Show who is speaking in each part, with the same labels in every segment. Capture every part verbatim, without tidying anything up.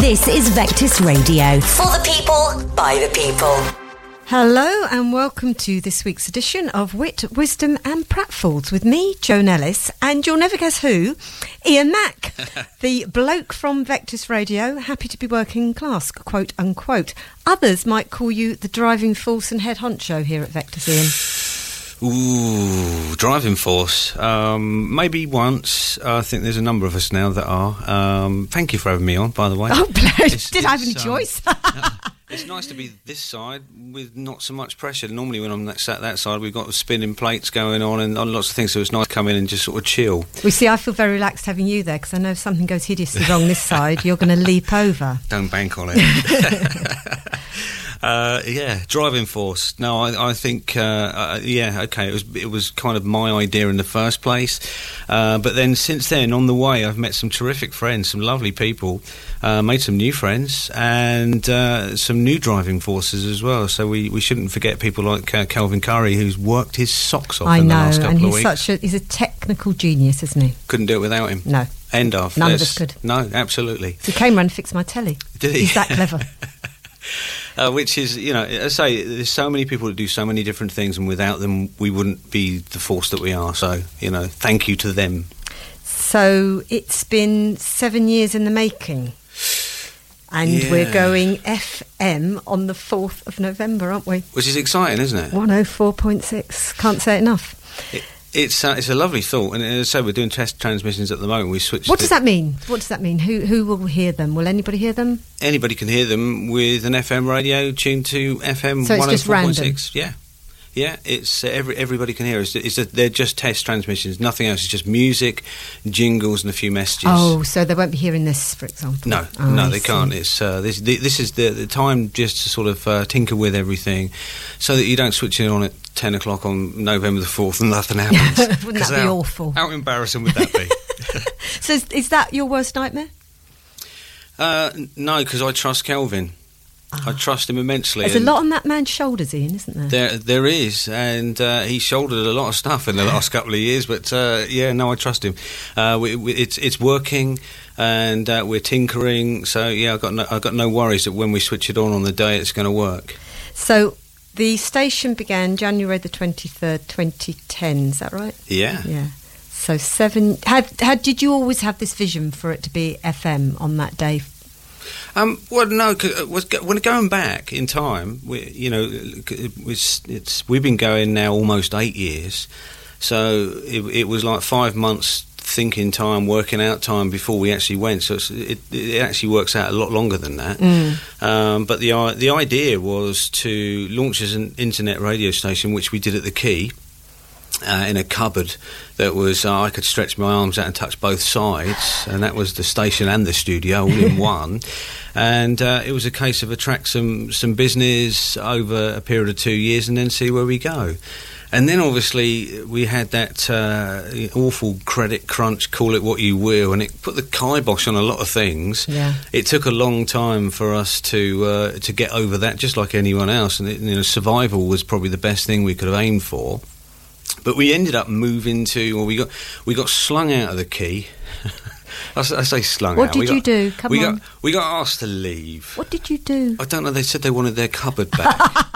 Speaker 1: This is Vectis Radio. For the people, by the people.
Speaker 2: Hello and welcome to this week's edition of Wit, Wisdom and Pratfalls with me, Joan Ellis, and you'll never guess who, Ian Mack, the bloke from Vectis Radio, happy to be working class, quote unquote. Others might call you the driving force and head honcho here at Vectis, Ian.
Speaker 3: Ooh, driving force. Um, maybe once. Uh, I think there's a number of us now that are. Um, thank you for having me on, by the way.
Speaker 2: Oh, bless.
Speaker 3: It's,
Speaker 2: Did
Speaker 3: it's,
Speaker 2: I have any
Speaker 3: um,
Speaker 2: choice?
Speaker 3: It's nice to be this side with not so much pressure. Normally when I'm that, sat that side, we've got spinning plates going on and lots of things, so it's nice to come in and just sort of chill.
Speaker 2: We see, I feel very relaxed having you there, because I know if something goes hideously wrong this side, you're going to leap over.
Speaker 3: Don't bank on it. Uh, yeah, driving force. No, I, I think, uh, uh, yeah, okay, it was it was kind of my idea in the first place. Uh, but then since then, on the way, I've met some terrific friends, some lovely people, uh, made some new friends, and uh, some new driving forces as well. So we, we shouldn't forget people like uh, Calvin Curry, who's worked his socks off
Speaker 2: I
Speaker 3: in
Speaker 2: know,
Speaker 3: the last couple
Speaker 2: and
Speaker 3: of
Speaker 2: he's
Speaker 3: weeks.
Speaker 2: such a he's a technical genius, isn't he?
Speaker 3: Couldn't do it without him.
Speaker 2: No.
Speaker 3: End of.
Speaker 2: None
Speaker 3: There's,
Speaker 2: of us could.
Speaker 3: No, absolutely.
Speaker 2: He came round and fixed my telly.
Speaker 3: Did he?
Speaker 2: He's that clever.
Speaker 3: Uh, which is, you know, as I say, there's so many people that do so many different things, and without them, we wouldn't be the force that we are. So, you know, thank you to them.
Speaker 2: So it's been seven years in the making, and
Speaker 3: yeah.
Speaker 2: we're going F M on the fourth of November, aren't we?
Speaker 3: Which is exciting, isn't it?
Speaker 2: one oh four point six. Can't say it enough.
Speaker 3: It, it's uh, it's a lovely thought, and as I say, we're doing test transmissions at the moment. We switched.
Speaker 2: What does that mean? What does that mean? Who who will hear them? Will anybody hear them?
Speaker 3: Anybody can hear them with an F M radio tuned to F M
Speaker 2: so it's just
Speaker 3: one oh four point
Speaker 2: random.
Speaker 3: six. Yeah, yeah. It's uh, every everybody can hear us. It's a, they're just test transmissions, nothing else. It's just music, jingles, and a few messages.
Speaker 2: Oh, so they won't be hearing this, for example.
Speaker 3: No,
Speaker 2: oh,
Speaker 3: no,
Speaker 2: I
Speaker 3: they
Speaker 2: see.
Speaker 3: can't. It's uh, this. This is the, the time just to sort of uh, tinker with everything, so that you don't switch it on at ten o'clock on November the fourth and nothing happens.
Speaker 2: Wouldn't that be
Speaker 3: how,
Speaker 2: awful?
Speaker 3: How embarrassing would that be?
Speaker 2: So is, is that your worst nightmare?
Speaker 3: uh, no, because I trust Kelvin.
Speaker 2: Oh.
Speaker 3: I trust him immensely.
Speaker 2: There's a
Speaker 3: and
Speaker 2: lot on that man's shoulders, Ian, isn't there?
Speaker 3: There, there is, and uh, he shouldered a lot of stuff in the last couple of years. But uh, yeah, no, I trust him. Uh, we, we, it's it's working, and uh, we're tinkering. So yeah, I've got no, I've got no worries that when we switch it on on the day, it's going to work.
Speaker 2: So the station began January the twenty-third, twenty ten. Is that right?
Speaker 3: Yeah.
Speaker 2: Yeah. So seven. Had had did you always have this vision for it to be F M on that day?
Speaker 3: Um, well, no. 'Cause, uh, was, when going back in time, we, you know, it was, it's we've been going now almost eight years. So it, it was like five months thinking time, working out time before we actually went. So it's, it, it actually works out a lot longer than that.
Speaker 2: Mm.
Speaker 3: Um, but the the idea was to launch as an internet radio station, which we did at the Key. Uh, in a cupboard that was uh, I could stretch my arms out and touch both sides, and that was the station and the studio all in one. And uh, it was a case of attract some some business over a period of two years and then see where we go. And then obviously we had that uh, awful credit crunch, call it what you will, and it put the kibosh on a lot of things.
Speaker 2: Yeah.
Speaker 3: It took a long time for us to uh, to get over that, just like anyone else. And it, you know, survival was probably the best thing we could have aimed for. But we ended up moving to, well, we got we got slung out of the Key. I, s- I say slung
Speaker 2: What
Speaker 3: out.
Speaker 2: did
Speaker 3: we got,
Speaker 2: you do? Come
Speaker 3: we
Speaker 2: on.
Speaker 3: Got, we got asked to leave.
Speaker 2: What did you do?
Speaker 3: I don't know. They said they wanted their cupboard back.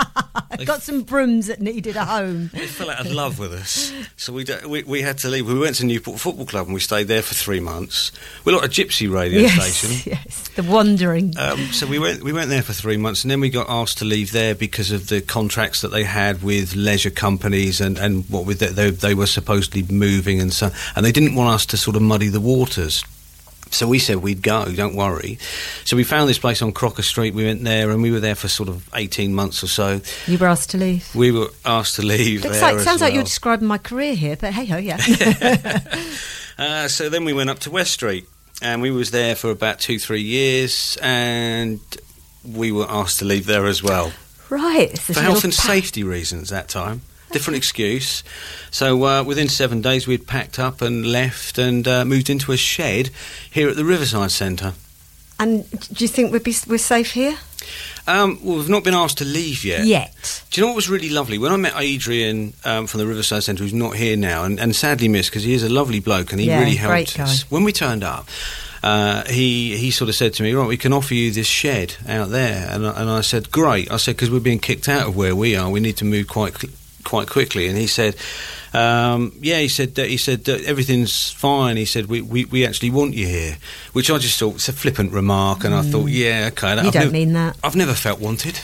Speaker 2: I got some brooms that needed a home.
Speaker 3: They fell out of love with us, so we, d- we we had to leave. We went to Newport Football Club and we stayed there for three months. We're like a gypsy radio
Speaker 2: Yes,
Speaker 3: station.
Speaker 2: yes, the wandering.
Speaker 3: Um, so we went we went there for three months, and then we got asked to leave there because of the contracts that they had with leisure companies and, and what with the, they they were supposedly moving and so, and they didn't want us to sort of muddy the waters. So we said we'd go, don't worry. So we found this place on Crocker Street. We went there, and we were there for sort of eighteen months or so.
Speaker 2: You were asked to leave.
Speaker 3: We were asked to leave.
Speaker 2: Looks
Speaker 3: there
Speaker 2: like,
Speaker 3: as
Speaker 2: sounds
Speaker 3: well.
Speaker 2: like you're describing my career here, but hey ho, yeah.
Speaker 3: uh, so then we went up to West Street, and we was there for about two, three years, and we were asked to leave there as well.
Speaker 2: Right. It's this
Speaker 3: For health
Speaker 2: little
Speaker 3: and
Speaker 2: pa-
Speaker 3: safety reasons that time. Different excuse. So uh, within seven days we'd packed up and left and uh, moved into a shed here at the Riverside Centre.
Speaker 2: And do you think we'd be, we're safe here?
Speaker 3: Um, well, we've not been asked to leave yet.
Speaker 2: Yet.
Speaker 3: Do you know what was really lovely? When I met Adrian um, from the Riverside Centre, who's not here now, and, and sadly missed because he is a lovely bloke and he
Speaker 2: Yeah,
Speaker 3: really
Speaker 2: great
Speaker 3: helped us.
Speaker 2: guy.
Speaker 3: When we turned up, uh, he he sort of said to me, right, we can offer you this shed out there. And, I- and I said, great. I said, because we're being kicked out of where we are. We need to move quite quite quickly. And he said, um, yeah, he said, uh, he said uh, everything's fine. He said, we, we, we actually want you here, which I just thought was a flippant remark. And mm. I thought, yeah, okay.
Speaker 2: You
Speaker 3: I've
Speaker 2: don't
Speaker 3: nev-
Speaker 2: mean that.
Speaker 3: I've never felt wanted.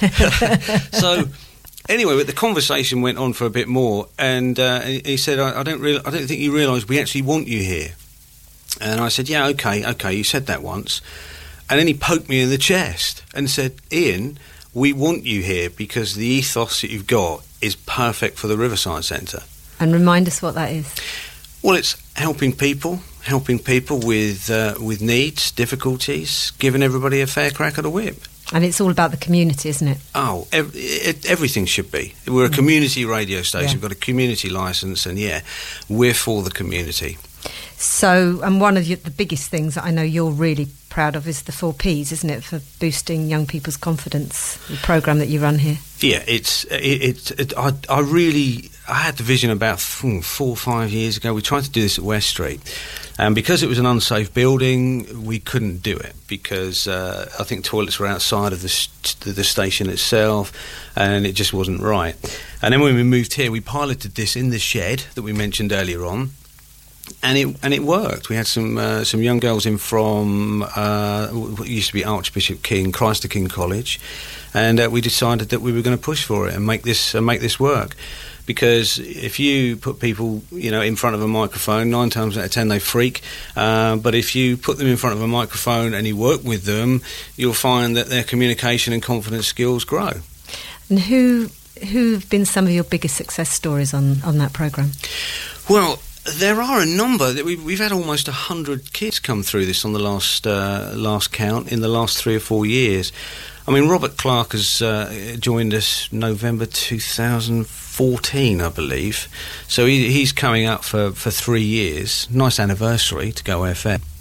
Speaker 3: So anyway, but the conversation went on for a bit more, and uh, he, he said, I, I don't real- I don't think you realise we actually want you here. And I said, yeah, okay, okay, you said that once. And then he poked me in the chest and said, Ian, we want you here because the ethos that you've got is perfect for the Riverside Centre.
Speaker 2: And remind us what that is.
Speaker 3: Well, it's helping people, helping people with uh, with needs, difficulties, giving everybody a fair crack at a whip.
Speaker 2: And it's all about the community, isn't it?
Speaker 3: Oh, ev- it, everything should be. We're a
Speaker 2: Mm.
Speaker 3: community radio station.
Speaker 2: Yeah.
Speaker 3: We've got a community licence, and yeah, we're for the community.
Speaker 2: So, and one of your, the biggest things that I know you're really proud of is the four Ps, isn't it, for boosting young people's confidence, the programme that you run here?
Speaker 3: Yeah, it's it. it, it I, I really I had the vision about four or five years ago. We tried to do this at West Street, and because it was an unsafe building, we couldn't do it because uh, I think toilets were outside of the, st- the station itself, and it just wasn't right. And then when we moved here, we piloted this in the shed that we mentioned earlier on. And it and it worked. We had some uh, some young girls in from uh, what used to be Archbishop King, Christ the King College, and uh, we decided that we were going to push for it and make this uh, make this work. Because if you put people, you know, in front of a microphone, nine times out of ten they freak. Uh, but if you put them in front of a microphone and you work with them, you'll find that their communication and confidence skills grow.
Speaker 2: And who who have been some of your biggest success stories on, on that programme?
Speaker 3: Well, there are a number. That we've, we've had almost a hundred kids come through this on the last uh, last count in the last three or four years. I mean, Robert Clark has uh, joined us November two thousand fourteen, I believe. So he, he's coming up for, for three years. Nice anniversary to Go F M.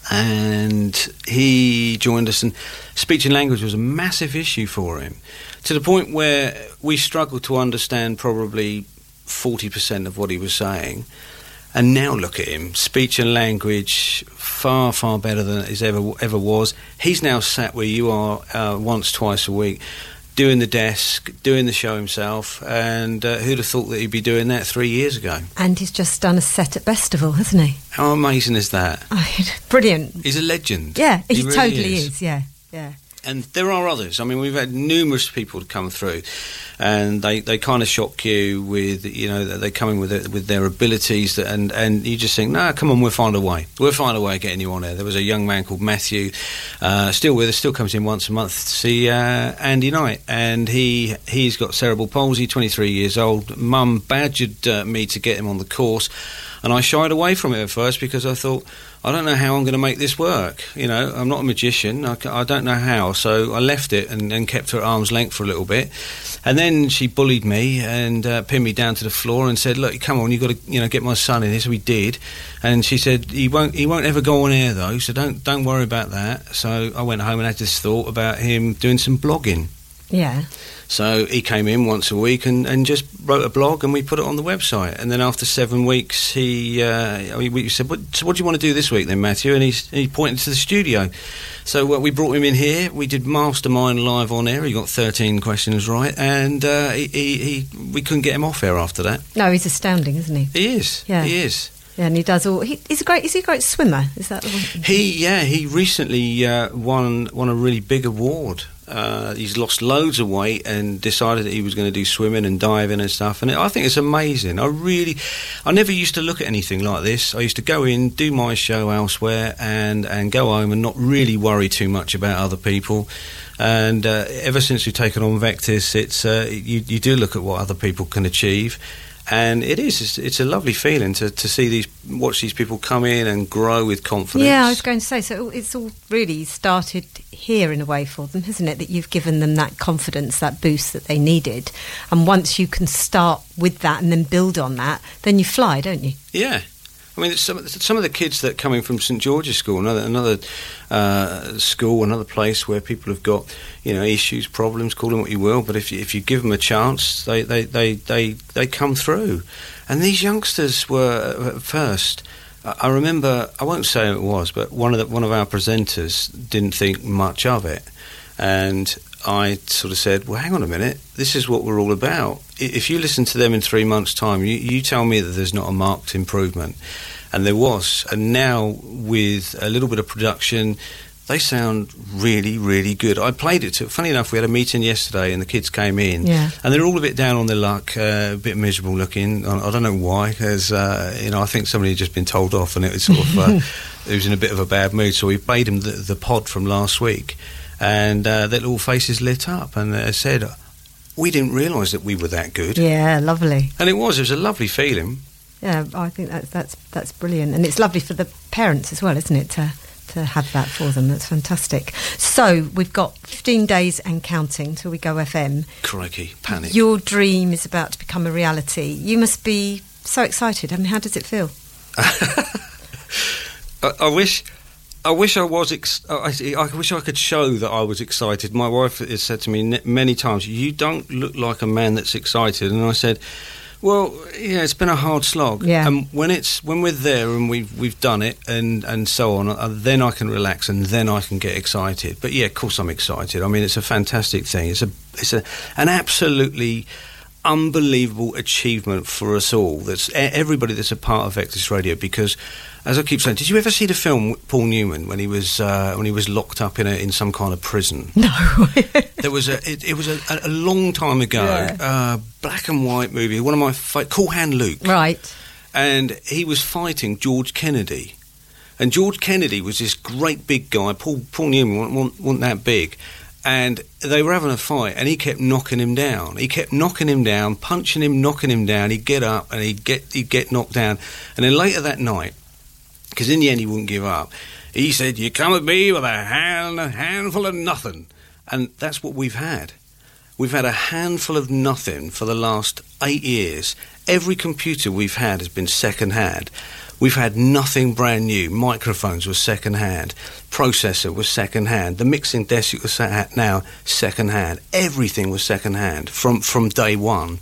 Speaker 3: And he joined us, and speech and language was a massive issue for him, to the point where we struggled to understand probably forty percent of what he was saying. And now look at him, speech and language far, far better than it ever ever was. He's now sat where you are uh, once, twice a week, doing the desk, doing the show himself, and uh, who'd have thought that he'd be doing that three years ago?
Speaker 2: And he's just done a set at Bestival, hasn't he?
Speaker 3: How amazing is that?
Speaker 2: Oh, brilliant.
Speaker 3: He's a legend.
Speaker 2: Yeah, he,
Speaker 3: he really
Speaker 2: totally
Speaker 3: is.
Speaker 2: is, yeah, yeah.
Speaker 3: And there are others. I mean, we've had numerous people come through, and they, they kind of shock you with, you know, they come in with their, with their abilities, that, and, and you just think, no, come on, we'll find a way. We'll find a way of getting you on there. There was a young man called Matthew, uh, still with us, still comes in once a month to see uh, Andy Knight, and he, he's got cerebral palsy, twenty-three years old. Mum badgered uh, me to get him on the course, and I shied away from it at first because I thought, I don't know how I'm going to make this work. You know, I'm not a magician. I, I don't know how. So I left it and, and kept her at arm's length for a little bit. And then she bullied me and uh, pinned me down to the floor and said, look, come on, you've got to, you know, get my son in here. So we did. And she said, he won't he won't ever go on air, though, so don't don't worry about that. So I went home and had this thought about him doing some blogging.
Speaker 2: Yeah.
Speaker 3: So he came in once a week and, and just wrote a blog, and we put it on the website. And then after seven weeks, he uh, we said, what, so what do you want to do this week then, Matthew? And he, he pointed to the studio. So uh, we brought him in here. We did Mastermind live on air. He got thirteen questions right, and uh, he, he, he we couldn't get him off air after that.
Speaker 2: No, he's astounding, isn't he?
Speaker 3: He is.
Speaker 2: Yeah.
Speaker 3: He is.
Speaker 2: Yeah, and he does all. He, he's a great. Is he a great swimmer? Is that the one?
Speaker 3: He yeah. He recently uh, won won a really big award. Uh, he's lost loads of weight and decided that he was going to do swimming and diving and stuff, and I think it's amazing. I really, I never used to look at anything like this. I used to go in, do my show elsewhere, and, and go home and not really worry too much about other people. And uh, ever since we've taken on Vectis, it's uh, you, you do look at what other people can achieve. And it is, it's, it's a lovely feeling to, to see these, watch these people come in and grow with confidence.
Speaker 2: Yeah, I was going to say, so it's all really started here in a way for them, hasn't it? That you've given them that confidence, that boost that they needed. And once you can start with that and then build on that, then you fly, don't you?
Speaker 3: Yeah. I mean, some, some of the kids that are coming from St George's School, another another uh, school, another place where people have got, you know, issues, problems, call them what you will, but if you, if you give them a chance, they, they, they, they, they come through. And these youngsters were, at first, I, I remember, I won't say who it was, but one of the, one of our presenters didn't think much of it, and I sort of said, well, hang on a minute, this is what we're all about. If you listen to them in three months' time, you, you tell me that there's not a marked improvement. And there was. And now, with a little bit of production, they sound really, really good. I played it to, funny enough, we had a meeting yesterday and the kids came in,
Speaker 2: yeah.
Speaker 3: and they're all a bit down on their luck, uh, a bit miserable looking. I, I don't know why, because, uh, you know, I think somebody had just been told off and it was sort of, uh, it was in a bit of a bad mood. So we played them the, the pod from last week, and uh, their little faces lit up, and they said, we didn't realise that we were that good.
Speaker 2: Yeah, lovely.
Speaker 3: And it was, it was a lovely feeling.
Speaker 2: Yeah, I think that's that's that's brilliant, and it's lovely for the parents as well, isn't it, to to have that for them. That's fantastic. So we've got fifteen days and counting till we go F M.
Speaker 3: Crikey, panic.
Speaker 2: Your dream is about to become a reality. You must be so excited. I mean, how does it feel?
Speaker 3: I, I wish. I wish I was. Ex- I, I wish I could show that I was excited. My wife has said to me ne- many times, "You don't look like a man that's excited." And I said, well, yeah, it's been a hard slog.
Speaker 2: Yeah.
Speaker 3: And when it's when we're there and we've we've done it and, and so on, uh, then I can relax and then I can get excited. But yeah, of course I'm excited. I mean, it's a fantastic thing. It's a it's a an absolutely unbelievable achievement for us all. That's everybody that's a part of Vectis Radio. Because, as I keep saying, did you ever see the film Paul Newman when he was uh, when he was locked up in a, in some kind of prison?
Speaker 2: No.
Speaker 3: There was a it, it was a, a long time ago,
Speaker 2: yeah.
Speaker 3: uh, black and white movie. One of my fa- Cool Hand Luke,
Speaker 2: right?
Speaker 3: And he was fighting George Kennedy, and George Kennedy was this great big guy. Paul Paul Newman wasn't, wasn't that big. And they were having a fight, and he kept knocking him down. He kept knocking him down, punching him, knocking him down. He'd get up, and he'd get he'd get knocked down. And then later that night, because in the end he wouldn't give up, he said, "You come at me with a hand, a handful of nothing." And that's what we've had. We've had a handful of nothing for the last eight years. Every computer we've had has been second-hand. We've had nothing brand new. Microphones were second-hand. Processor was second-hand. The mixing desk you was at now, second-hand. Everything was second-hand from, from day one.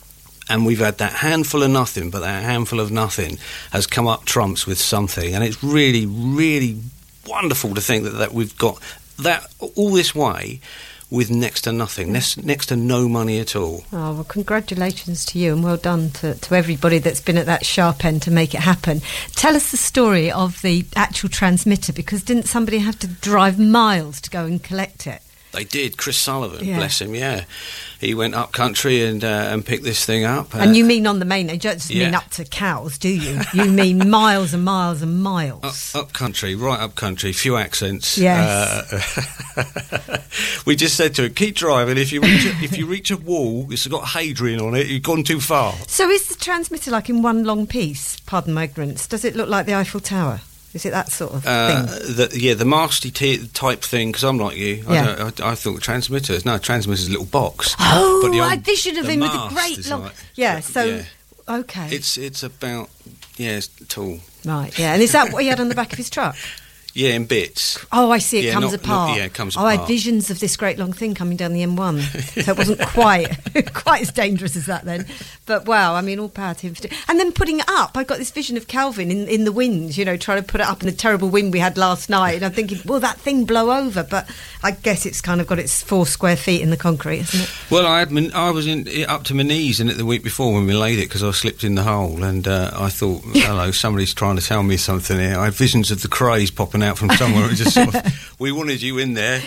Speaker 3: And we've had that handful of nothing, but that handful of nothing has come up trumps with something. And it's really, really wonderful to think that, that we've got that all this way with next to nothing, next, next to no money at all.
Speaker 2: Oh, well, congratulations to you, and well done to, to everybody that's been at that sharp end to make it happen. Tell us the story of the actual transmitter, because didn't somebody have to drive miles to go and collect it?
Speaker 3: They did. Chris Sullivan,
Speaker 2: yeah.
Speaker 3: bless him, yeah. He went up country and uh, and picked this thing up. Uh,
Speaker 2: and you mean on the main, you don't just
Speaker 3: yeah.
Speaker 2: mean up to cows, do you? You mean miles and miles and miles.
Speaker 3: Up, up country, right up country, few accents.
Speaker 2: Yes.
Speaker 3: Uh, we just said to him, keep driving. If you reach a, if you reach a wall, it's got Hadrian on it, you've gone too far.
Speaker 2: So is the transmitter like in one long piece, pardon my ignorance? Does it look like the Eiffel Tower? Is it that sort of
Speaker 3: uh,
Speaker 2: thing?
Speaker 3: The, yeah, the masty t- type thing, because I'm like you.
Speaker 2: Yeah.
Speaker 3: I, don't, I, I thought transmitters. No, transmitter's a little box.
Speaker 2: Oh,
Speaker 3: but the old,
Speaker 2: I vision of
Speaker 3: the
Speaker 2: him with a
Speaker 3: mast
Speaker 2: great
Speaker 3: is
Speaker 2: long...
Speaker 3: like-
Speaker 2: yeah, so...
Speaker 3: yeah.
Speaker 2: Okay.
Speaker 3: It's it's about, yeah, it's tall.
Speaker 2: Right, yeah. And is that what he had on the back of his truck?
Speaker 3: Yeah, in bits.
Speaker 2: Oh, I see. It
Speaker 3: Yeah,
Speaker 2: comes
Speaker 3: not-
Speaker 2: apart.
Speaker 3: not- yeah, it comes
Speaker 2: Oh, I had
Speaker 3: apart.
Speaker 2: visions of this great long thing coming down the M one. So it wasn't quite quite as dangerous as that then. But wow, I mean, all power to him. For do- and then putting it up, I got this vision of Calvin in, in the wind, you know, trying to put it up in the terrible wind we had last night. And I'm thinking, will that thing blow over? But I guess it's kind of got its four square feet in the concrete, hasn't it?
Speaker 3: Well, I had my, I was in up to my knees in it the week before when we laid it because I slipped in the hole, and uh, I thought, hello, somebody's trying to tell me something here. I had visions of the Krays popping out from somewhere. It just sort of, we wanted you in there,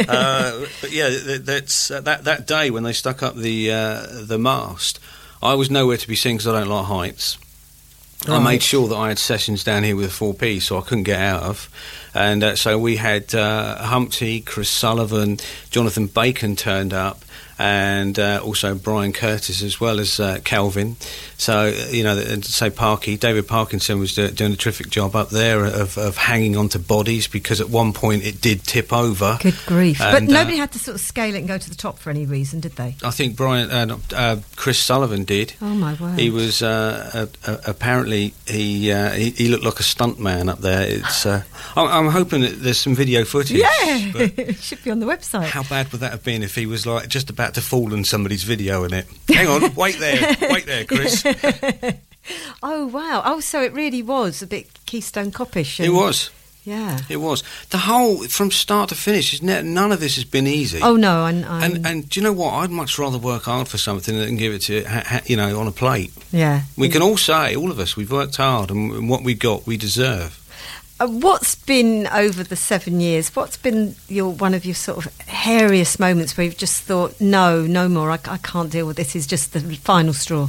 Speaker 3: uh, but yeah, that, that's uh, that that day when they stuck up the uh, the mast. I was nowhere to be seen because I don't like heights.
Speaker 2: Right.
Speaker 3: I made sure that I had sessions down here with a four piece, so I couldn't get out of. And uh, so we had uh, Humpty, Chris Sullivan, Jonathan Bacon turned up, and uh, also Brian Curtis as well as uh, Calvin. So, you know, and say Parky, David Parkinson was do- doing a terrific job up there of, of hanging onto bodies, because at one point it did tip over.
Speaker 2: Good grief.
Speaker 3: And,
Speaker 2: but nobody
Speaker 3: uh,
Speaker 2: had to sort of scale it and go to the top for any reason, did they?
Speaker 3: I think Brian, uh, not- uh, Chris Sullivan did.
Speaker 2: Oh, my word.
Speaker 3: He was uh, uh, uh, apparently he, uh, he he looked like a stunt man up there. It's uh, I'm, I'm hoping that there's some video footage.
Speaker 2: Yeah,
Speaker 3: but
Speaker 2: it should be on the website.
Speaker 3: how bad would that have been if he was like just about to fall in somebody's video in it? Hang on, wait there, wait there, Chris.
Speaker 2: Oh, wow. Oh, so it really was a bit Keystone Copish.
Speaker 3: It was.
Speaker 2: Yeah.
Speaker 3: It was. The whole, from start to finish, none of this has been easy.
Speaker 2: Oh, no. I'm, I'm...
Speaker 3: And, and do you know what? I'd much rather work hard for something than give it to, you know, on a plate.
Speaker 2: Yeah.
Speaker 3: We can all say, all of us, we've worked hard, and what we got, we deserve.
Speaker 2: Uh, what's been, over the seven years, what's been your one of your sort of hairiest moments where you've just thought, no, no more, I, I can't deal with this, is just the final straw?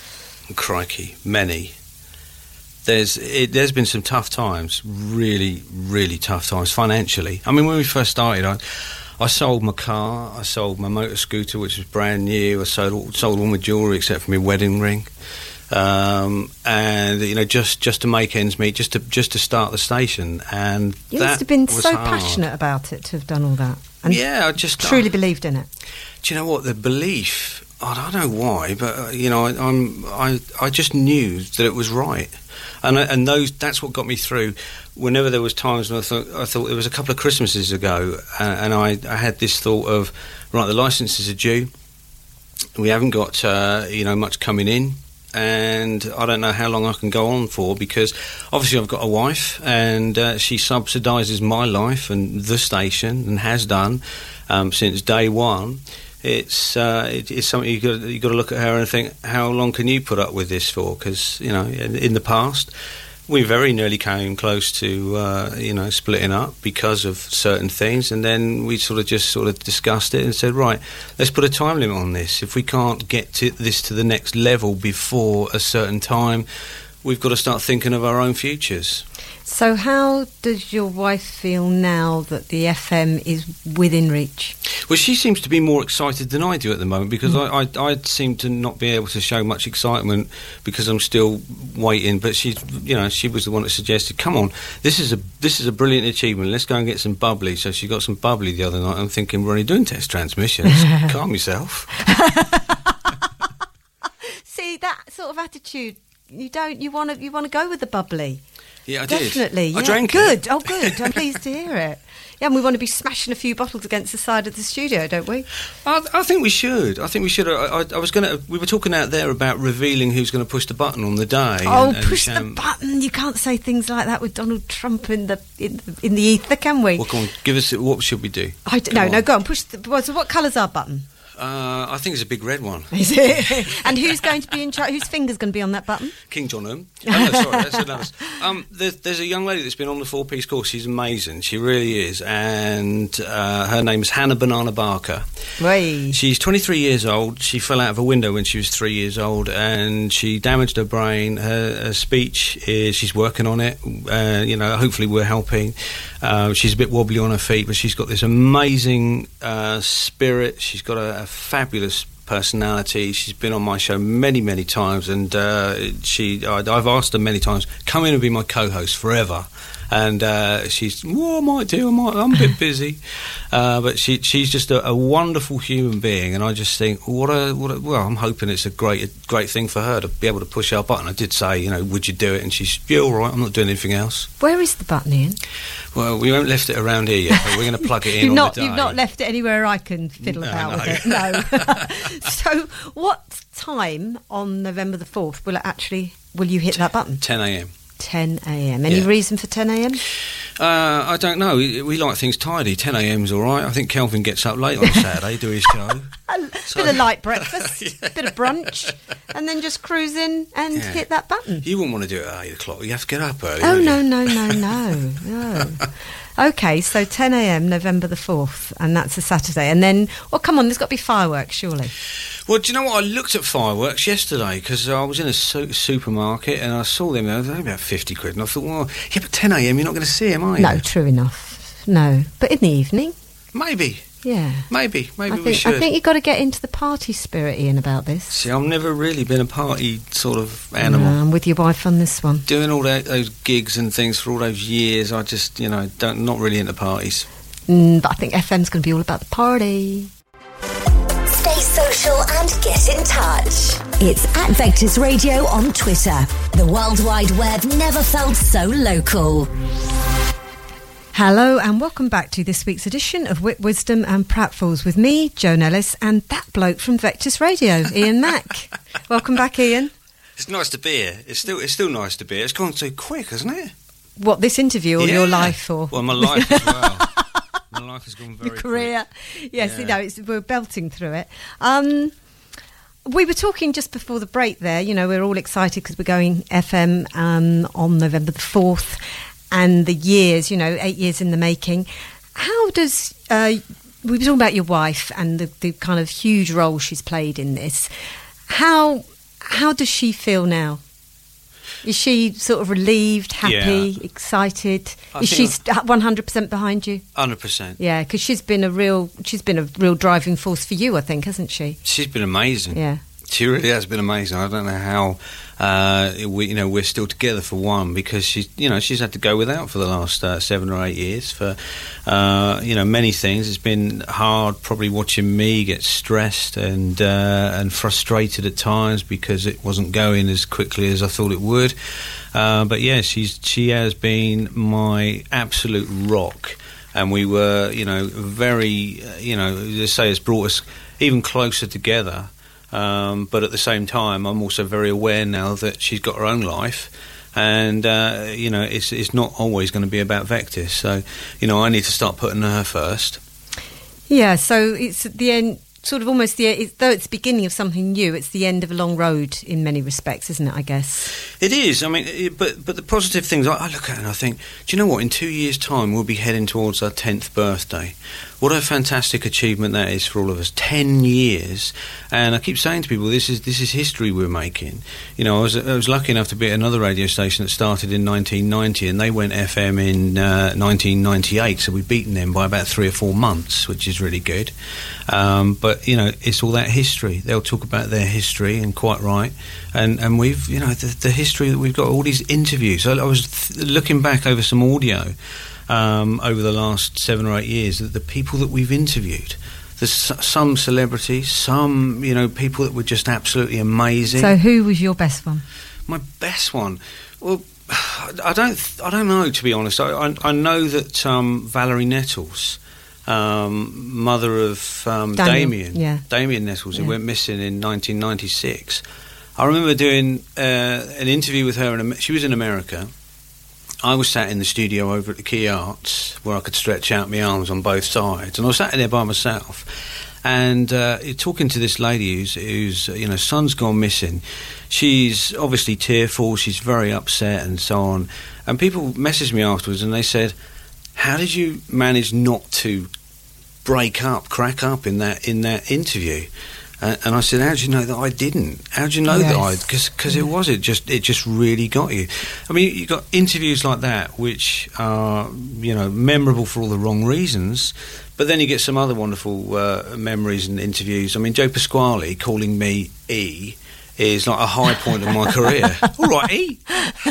Speaker 3: Crikey, many. There's it, there's been some tough times, really, really tough times financially. I mean, when we first started, I, I sold my car, I sold my motor scooter, which was brand new. I sold sold all my jewellery except for my wedding ring, um, and you know, just, just to make ends meet, just to just to start the station. And
Speaker 2: you
Speaker 3: that
Speaker 2: must have been
Speaker 3: was
Speaker 2: so
Speaker 3: hard.
Speaker 2: passionate about it to have done all that. And
Speaker 3: yeah, I just
Speaker 2: truly
Speaker 3: I,
Speaker 2: believed in it.
Speaker 3: Do you know what, the belief? I don't know why, but uh, you know, I, I'm I I just knew that it was right. And and those that's what got me through. Whenever there was times when I thought I thought it was a couple of Christmases ago, uh, and I, I had this thought of, right, the licences are due. We haven't got uh, you know much coming in, and I don't know how long I can go on for, because obviously I've got a wife, and uh, she subsidises my life and the station, and has done um, since day one. It's uh, it, it's something you got you got to look at her and think, how long can you put up with this for? Because you know, in, in the past, we very nearly came close to uh, you know splitting up because of certain things, and then we sort of just sort of discussed it and said, right, let's put a time limit on this. If we can't get to this to the next level before a certain time, we've got to start thinking of our own futures.
Speaker 2: So how does your wife feel now that the F M is within reach?
Speaker 3: Well, she seems to be more excited than I do at the moment, because mm. I, I, I seem to not be able to show much excitement because I'm still waiting. But she, you know, she was the one that suggested, "Come on, this is a this is a brilliant achievement. Let's go and get some bubbly." So she got some bubbly the other night. I'm thinking, we're only doing test transmissions. Calm yourself.
Speaker 2: See, that sort of attitude, you don't. You want to. You want to go with the bubbly.
Speaker 3: Yeah, I
Speaker 2: Definitely,
Speaker 3: did.
Speaker 2: Definitely, yeah.
Speaker 3: I drank
Speaker 2: good.
Speaker 3: it.
Speaker 2: Oh, good. I'm pleased to hear it. Yeah, and we want to be smashing a few bottles against the side of the studio, don't we?
Speaker 3: I, I think we should. I think we should. I, I, I was going to. We were talking out there about revealing who's going to push the button on the day.
Speaker 2: Oh,
Speaker 3: and, and
Speaker 2: push
Speaker 3: um,
Speaker 2: the button! You can't say things like that with Donald Trump in the in the, in the ether, can we?
Speaker 3: Well, come on, give us. What should we do?
Speaker 2: I d- no, on. no, go on. Push. The, well, so, what colour's our button?
Speaker 3: Uh, I think it's a big red one.
Speaker 2: Is it? And who's going to be in charge? Whose finger's going to be on that button?
Speaker 3: King John Um. Oh, no, sorry, that's another. Um, there's, there's a young lady that's been on the four-piece course. She's amazing. She really is. And uh, her name is Hannah Banana Barker.
Speaker 2: Right.
Speaker 3: She's twenty-three years old. She fell out of a window when she was three years old, and she damaged her brain. Her, her speech is, she's working on it. Uh, you know, hopefully we're helping. Uh, she's a bit wobbly on her feet, but she's got this amazing uh, spirit. She's got a, a fabulous personality. She's been on my show many, many times, and uh, she I, I've asked her many times, come in and be my co-host forever. And uh, she's, well, I might do, I might, I'm a bit busy. Uh, but she she's just a, a wonderful human being, and I just think, what a, what a, well, I'm hoping it's a great a great thing for her to be able to push our button. I did say, you know, would you do it? And she's, yeah, all right, I'm not doing anything else.
Speaker 2: Where is the button, Ian?
Speaker 3: Well, we haven't left it around here yet, but we're going to plug it in
Speaker 2: you've
Speaker 3: on
Speaker 2: not,
Speaker 3: the day.
Speaker 2: You've not left it anywhere I can fiddle
Speaker 3: No,
Speaker 2: about
Speaker 3: no.
Speaker 2: with it, no. So what time on November the fourth will it actually, will you hit that button?
Speaker 3: ten a.m.
Speaker 2: ten a.m. Any
Speaker 3: Yeah.
Speaker 2: reason for ten a.m?
Speaker 3: Uh, I don't know. We, we like things tidy. ten a.m.'s all right. I think Kelvin gets up late on Saturday, do his show.
Speaker 2: A
Speaker 3: So-
Speaker 2: bit of light breakfast,
Speaker 3: Yeah.
Speaker 2: bit of brunch, and then just cruise in and
Speaker 3: Yeah.
Speaker 2: hit that button.
Speaker 3: You wouldn't want to do it at eight o'clock. You have to get up early.
Speaker 2: Oh,
Speaker 3: wouldn't
Speaker 2: no,
Speaker 3: you?
Speaker 2: no, no, no, no. Okay, so ten a.m. November the fourth, and that's a Saturday. And then, well, come on, there's got to be fireworks, surely.
Speaker 3: Well, do you know what? I looked at fireworks yesterday because I was in a su- supermarket and I saw them. They were only about fifty quid. And I thought, well, yeah, but ten a.m. you're not going to see them, are you?
Speaker 2: No, true enough. No. But in the evening,
Speaker 3: Maybe.
Speaker 2: yeah.
Speaker 3: Maybe. Maybe
Speaker 2: I
Speaker 3: we
Speaker 2: think,
Speaker 3: should.
Speaker 2: I think you've got to get into the party spirit, Ian, about this.
Speaker 3: See, I've never really been a party sort of animal.
Speaker 2: No, I'm with your wife on this one.
Speaker 3: Doing all that, those gigs and things for all those years, I just, you know, don't not really into parties.
Speaker 2: Mm, but I think F M's going to be all about the party.
Speaker 1: Stay social and get in touch. It's at Vectors Radio on Twitter. The World Wide Web never felt so local.
Speaker 2: Hello and welcome back to this week's edition of Wit, Wisdom and Pratfalls with me, Joan Ellis, and that bloke from Vectors Radio, Ian Mack. Welcome back, Ian.
Speaker 3: It's nice to be here. It's still it's still nice to be here. It's gone so quick, hasn't it?
Speaker 2: What, this interview or
Speaker 3: yeah.
Speaker 2: your life? Or
Speaker 3: well, my life as well. My life has gone very
Speaker 2: your career.
Speaker 3: quick.
Speaker 2: Yes,
Speaker 3: yeah.
Speaker 2: you know, it's, we're belting through it. Um, we were talking just before the break there. You know, we're all excited because we're going F M um, on November the fourth, and the years, you know, eight years in the making. How does... Uh, we were talking about your wife and the, the kind of huge role she's played in this. How how does she feel now? Is she sort of relieved, happy, yeah. excited? I Is she one hundred percent behind you?
Speaker 3: one hundred percent.
Speaker 2: Yeah, because she's been a real she's been a real driving force for you, I think, hasn't she?
Speaker 3: She's been amazing.
Speaker 2: Yeah.
Speaker 3: She really has been amazing. I don't know how uh, we, you know, we're still together, for one, because she's, you know, she's had to go without for the last uh, seven or eight years for, uh, you know, many things. It's been hard, probably watching me get stressed and uh, and frustrated at times because it wasn't going as quickly as I thought it would. Uh, but yeah, she's she has been my absolute rock, and we were, you know, very, uh, you know, let's say it's brought us even closer together. Um, but at the same time, I'm also very aware now that she's got her own life, and uh, you know, it's it's not always going to be about Vectis. So, you know, I need to start putting her first.
Speaker 2: Yeah. So it's at the end, sort of almost the it's, though it's the beginning of something new. It's the end of a long road in many respects, isn't it? I guess
Speaker 3: it is. I mean, it, but but the positive things I, I look at it and I think, do you know what? In two years' time, we'll be heading towards our tenth birthday. What a fantastic achievement that is for all of us. Ten years, and I keep saying to people, this is this is history we're making. You know, I was I was lucky enough to be at another radio station that started in nineteen ninety, and they went F M in uh, nineteen ninety-eight. So we've beaten them by about three or four months, which is really good. Um, but you know, it's all that history. They'll talk about their history, and quite right. And and we've, you know, the, the history that we've got, all these interviews. I, I was th- looking back over some audio. Um, over the last seven or eight years, that the people that we've interviewed, there's some celebrities, some, you know, people that were just absolutely amazing.
Speaker 2: So who was your best one?
Speaker 3: My best one? Well, I don't I don't know, to be honest. I, I, I know that um, Valerie Nettles, um, mother of um, Damien,
Speaker 2: yeah.
Speaker 3: Damien Nettles,
Speaker 2: yeah.
Speaker 3: who went missing in nineteen ninety-six. I remember doing uh, an interview with her, in, she was in America. I was sat in the studio over at the Key Arts where I could stretch out my arms on both sides, and I was sat there by myself and uh, talking to this lady who's, who's, you know, son's gone missing. She's obviously tearful, she's very upset and so on, and people messaged me afterwards and they said, how did you manage not to break up, crack up in that in that interview? Uh, and I said, how do you know that I didn't? How do you know yes. that I... Because because it was, it just it just really got you. I mean, you got interviews like that, which are, you know, memorable for all the wrong reasons, but then you get some other wonderful uh, memories and interviews. I mean, Joe Pasquale calling me E is like a high point of my career. All right, E.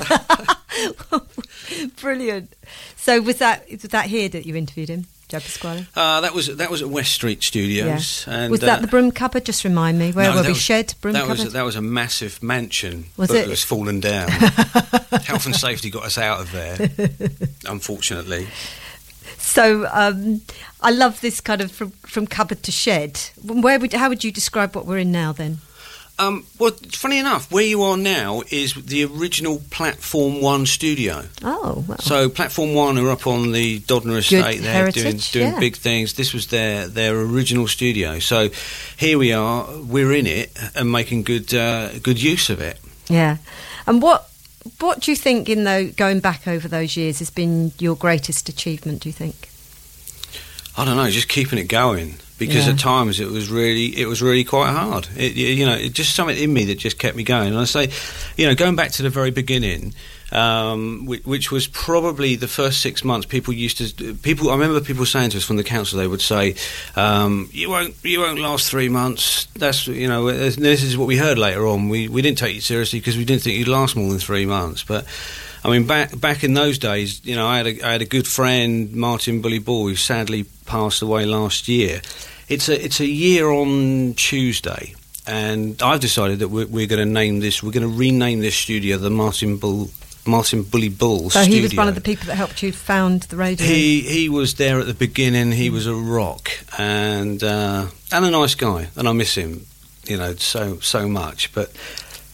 Speaker 2: Brilliant. So was that was that here that you interviewed him? Joe Pasquale?
Speaker 3: Uh, that was that was at West Street Studios.
Speaker 2: Yeah.
Speaker 3: And,
Speaker 2: was that
Speaker 3: uh,
Speaker 2: the broom cupboard? Just remind me. Where
Speaker 3: no,
Speaker 2: were we?
Speaker 3: Was,
Speaker 2: Shed? Broom
Speaker 3: that
Speaker 2: cupboard?
Speaker 3: Was, that was a massive mansion.
Speaker 2: Was
Speaker 3: but
Speaker 2: it?
Speaker 3: It was fallen down. Health and safety got us out of there, unfortunately.
Speaker 2: So um, I love this kind of from, from cupboard to shed. Where would how would you describe what we're in now then?
Speaker 3: Um, well, funny enough, where you are now is the original Platform One studio.
Speaker 2: Oh, wow.
Speaker 3: So Platform One are up on the Dodner estate there, doing, doing
Speaker 2: yeah.
Speaker 3: big things. This was their their original studio. So here we are, we're in it and making good uh, good use of it.
Speaker 2: Yeah. And what what do you think, in though going back over those years, has been your greatest achievement, do you think?
Speaker 3: I don't know, just keeping it going. Because
Speaker 2: yeah.
Speaker 3: at times it was really, it was really quite hard. It, you know, it just something in me that just kept me going. And I say, you know, going back to the very beginning, um, which, which was probably the first six months. People used to, people. I remember people saying to us from the council, they would say, um, "You won't, you won't last three months." That's, you know, this is what we heard later on. We we didn't take you seriously because we didn't think you'd last more than three months, but. I mean, back back in those days, you know, I had a, I had a good friend, Martin Bully Ball, who sadly passed away last year. It's a it's a year on Tuesday, and I've decided that we're, we're going to name this. We're going to rename this studio the Martin Bull Martin Bully Bull
Speaker 2: so
Speaker 3: Studio.
Speaker 2: He was one of the people that helped you found the radio.
Speaker 3: He he was there at the beginning. He was a rock and uh, and a nice guy, and I miss him, you know, so so much. But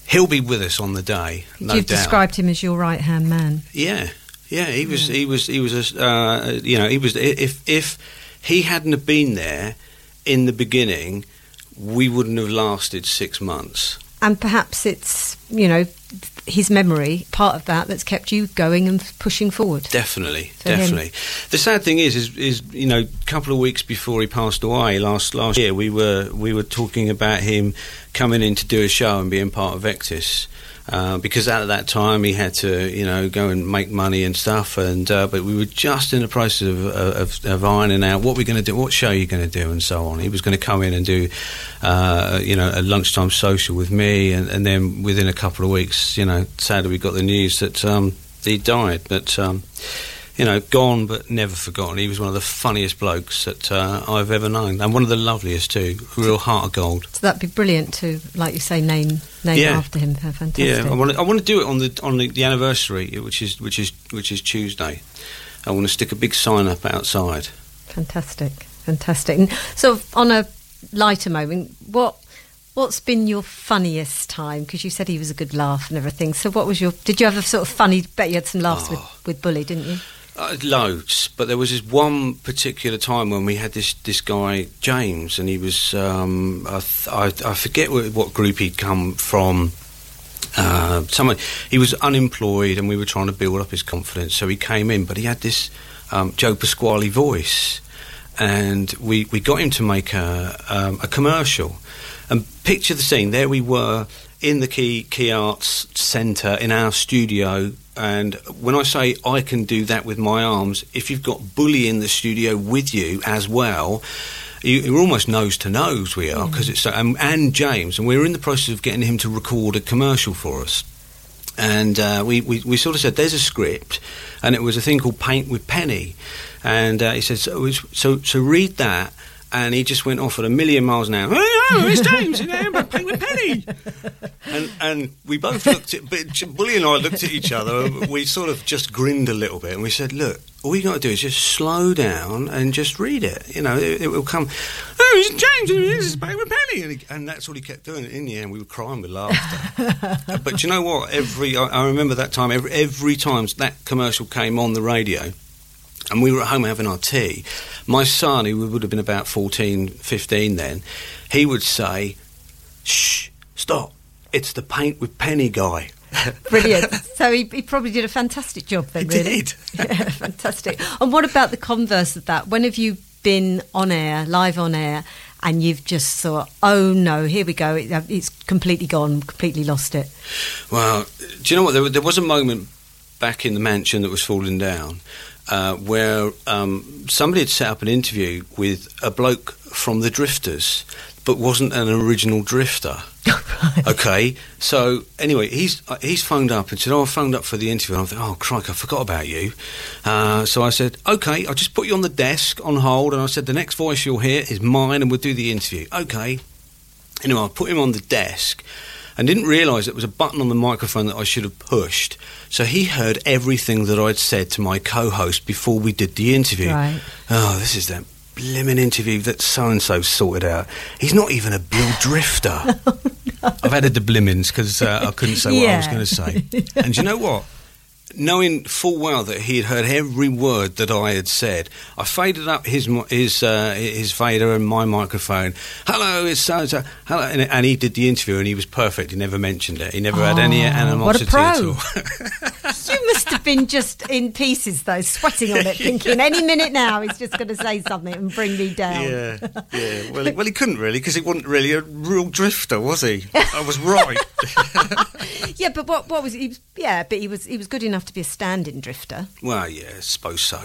Speaker 3: he'll be with us on the day. No
Speaker 2: You've
Speaker 3: doubt.
Speaker 2: described him as your right hand man.
Speaker 3: Yeah, yeah. He was. Yeah. He was. He was. A, uh, you know, he was. If if he hadn't have been there in the beginning, we wouldn't have lasted six months.
Speaker 2: And perhaps it's, you know, his memory, part of that, that's kept you going and pushing forward.
Speaker 3: Definitely, definitely. Him. The sad thing is, is, is, you know, a couple of weeks before he passed away last last year, we were we were talking about him coming in to do a show and being part of Vectis. Uh, because at that time he had to, you know, go and make money and stuff, and uh, but we were just in the process of, of, of ironing out what we're going to do, what show you're going to do, and so on. He was going to come in and do, uh, you know, a lunchtime social with me, and, and then within a couple of weeks, you know, sadly we got the news that um, he died. But um, you know, gone but never forgotten. He was one of the funniest blokes that uh, I've ever known, and one of the loveliest too. Real heart of gold. So
Speaker 2: that'd be brilliant to, like you say, name name
Speaker 3: yeah.
Speaker 2: after him. Fantastic.
Speaker 3: Yeah, I want to. I want to do it on the on the, the anniversary, which is which is which is Tuesday. I want to stick a big sign up outside.
Speaker 2: Fantastic, fantastic. And sort of on a lighter moment, what what's been your funniest time? Because you said he was a good laugh and everything. So what was your? Did you have a sort of funny? Bet you had some laughs
Speaker 3: oh.
Speaker 2: with with Bully, didn't you?
Speaker 3: Uh, loads, but there was this one particular time when we had this, this guy James, and he was um, I, th- I, I forget what, what group he'd come from. Uh, someone he was unemployed, and we were trying to build up his confidence. So he came in, but he had this um, Joe Pasquale voice, and we, we got him to make a um, a commercial. And picture the scene. There we were in the Key Key Arts Centre in our studio. And when I say I can do that with my arms, if you've got Bully in the studio with you as well, you, you're almost nose to nose. We are because mm. it's so, and, and James, and we were in the process of getting him to record a commercial for us. And uh, we, we we sort of said, "There's a script," and it was a thing called Paint with Penny. And uh, he said, "So so so read that." And he just went off at a million miles an hour. Oh, oh it's James, you know, Paint with Penny. And and we both looked at, but Bully and I looked at each other. And we sort of just grinned a little bit, and we said, "Look, all you got to do is just slow down and just read it. You know, it, it will come. Oh, it's James, this is Paint with Penny." And, he, and that's all he kept doing. In the end, we were crying with laughter. But you know what? Every I, I remember that time. Every every time that commercial came on the radio, and we were at home having our tea, my son, who would have been about fourteen, fifteen then, he would say, "Shh, stop, it's the Paint with Penny guy."
Speaker 2: Brilliant. So he, he probably did a fantastic job then,
Speaker 3: he
Speaker 2: really.
Speaker 3: Did.
Speaker 2: Yeah, fantastic. And what about the converse of that? When have you been on air, live on air, and you've just thought, oh no, here we go, it, it's completely gone, completely lost it?
Speaker 3: Well, do you know what, there, there was a moment back in the mansion that was falling down, Uh, where um, somebody had set up an interview with a bloke from the Drifters, but wasn't an original Drifter. Right. Okay, so anyway, he's uh, he's phoned up and said, "Oh, I phoned up for the interview." And I'm thinking, "Oh, crikey, I forgot about you." Uh, so I said, "Okay, I'll just put you on the desk on hold." And I said, "The next voice you'll hear is mine, and we'll do the interview." Okay. Anyway, I put him on the desk, and didn't realise it was a button on the microphone that I should have pushed. So he heard everything that I'd said to my co-host before we did the interview.
Speaker 2: Right.
Speaker 3: Oh, this is that blimmin' interview that so-and-so sorted out. He's not even a Bill Drifter. Oh, no. I've added the blimmins because uh, I couldn't say what
Speaker 2: yeah.
Speaker 3: I was going to say. And you know what? Knowing full well that he had heard every word that I had said, I faded up his his uh, his fader and my microphone. Hello, it's so so. Hello, and, and he did the interview, and he was perfect. He never mentioned it. He never oh, had any animosity
Speaker 2: what a pro.
Speaker 3: at all.
Speaker 2: You must have been just in pieces, though, sweating on it, thinking any minute now he's just going to say something and bring me down.
Speaker 3: Yeah, yeah. Well, he, well, he couldn't really, because he wasn't really a real drifter, was he? I was right.
Speaker 2: Yeah, but what what was he? Was, yeah, but he was he was good enough to be a stand-in drifter.
Speaker 3: Well, yeah, I suppose so.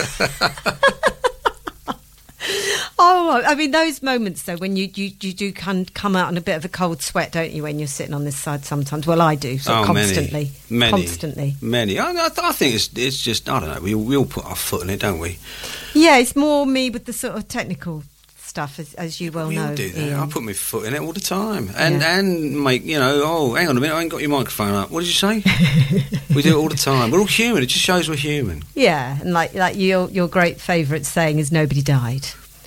Speaker 2: Oh, I mean, those moments, though, when you, you, you do come, come out in a bit of a cold sweat, don't you, when you're sitting on this side sometimes? Well, I do, so
Speaker 3: oh,
Speaker 2: constantly.
Speaker 3: Many, many.
Speaker 2: Constantly.
Speaker 3: Many. I, I, I think it's it's just, I don't know, we, we all put our foot in it, don't we?
Speaker 2: Yeah, it's more me with the sort of technical stuff, as, as you well
Speaker 3: we
Speaker 2: know.
Speaker 3: We all do that.
Speaker 2: Ian.
Speaker 3: I put my foot in it all the time. And,
Speaker 2: yeah.
Speaker 3: and make, you know, oh, hang on a minute, I ain't got your microphone up. What did you say? We do it all the time. We're all human. It just shows we're human.
Speaker 2: Yeah, and like like your, your great favourite saying is nobody died.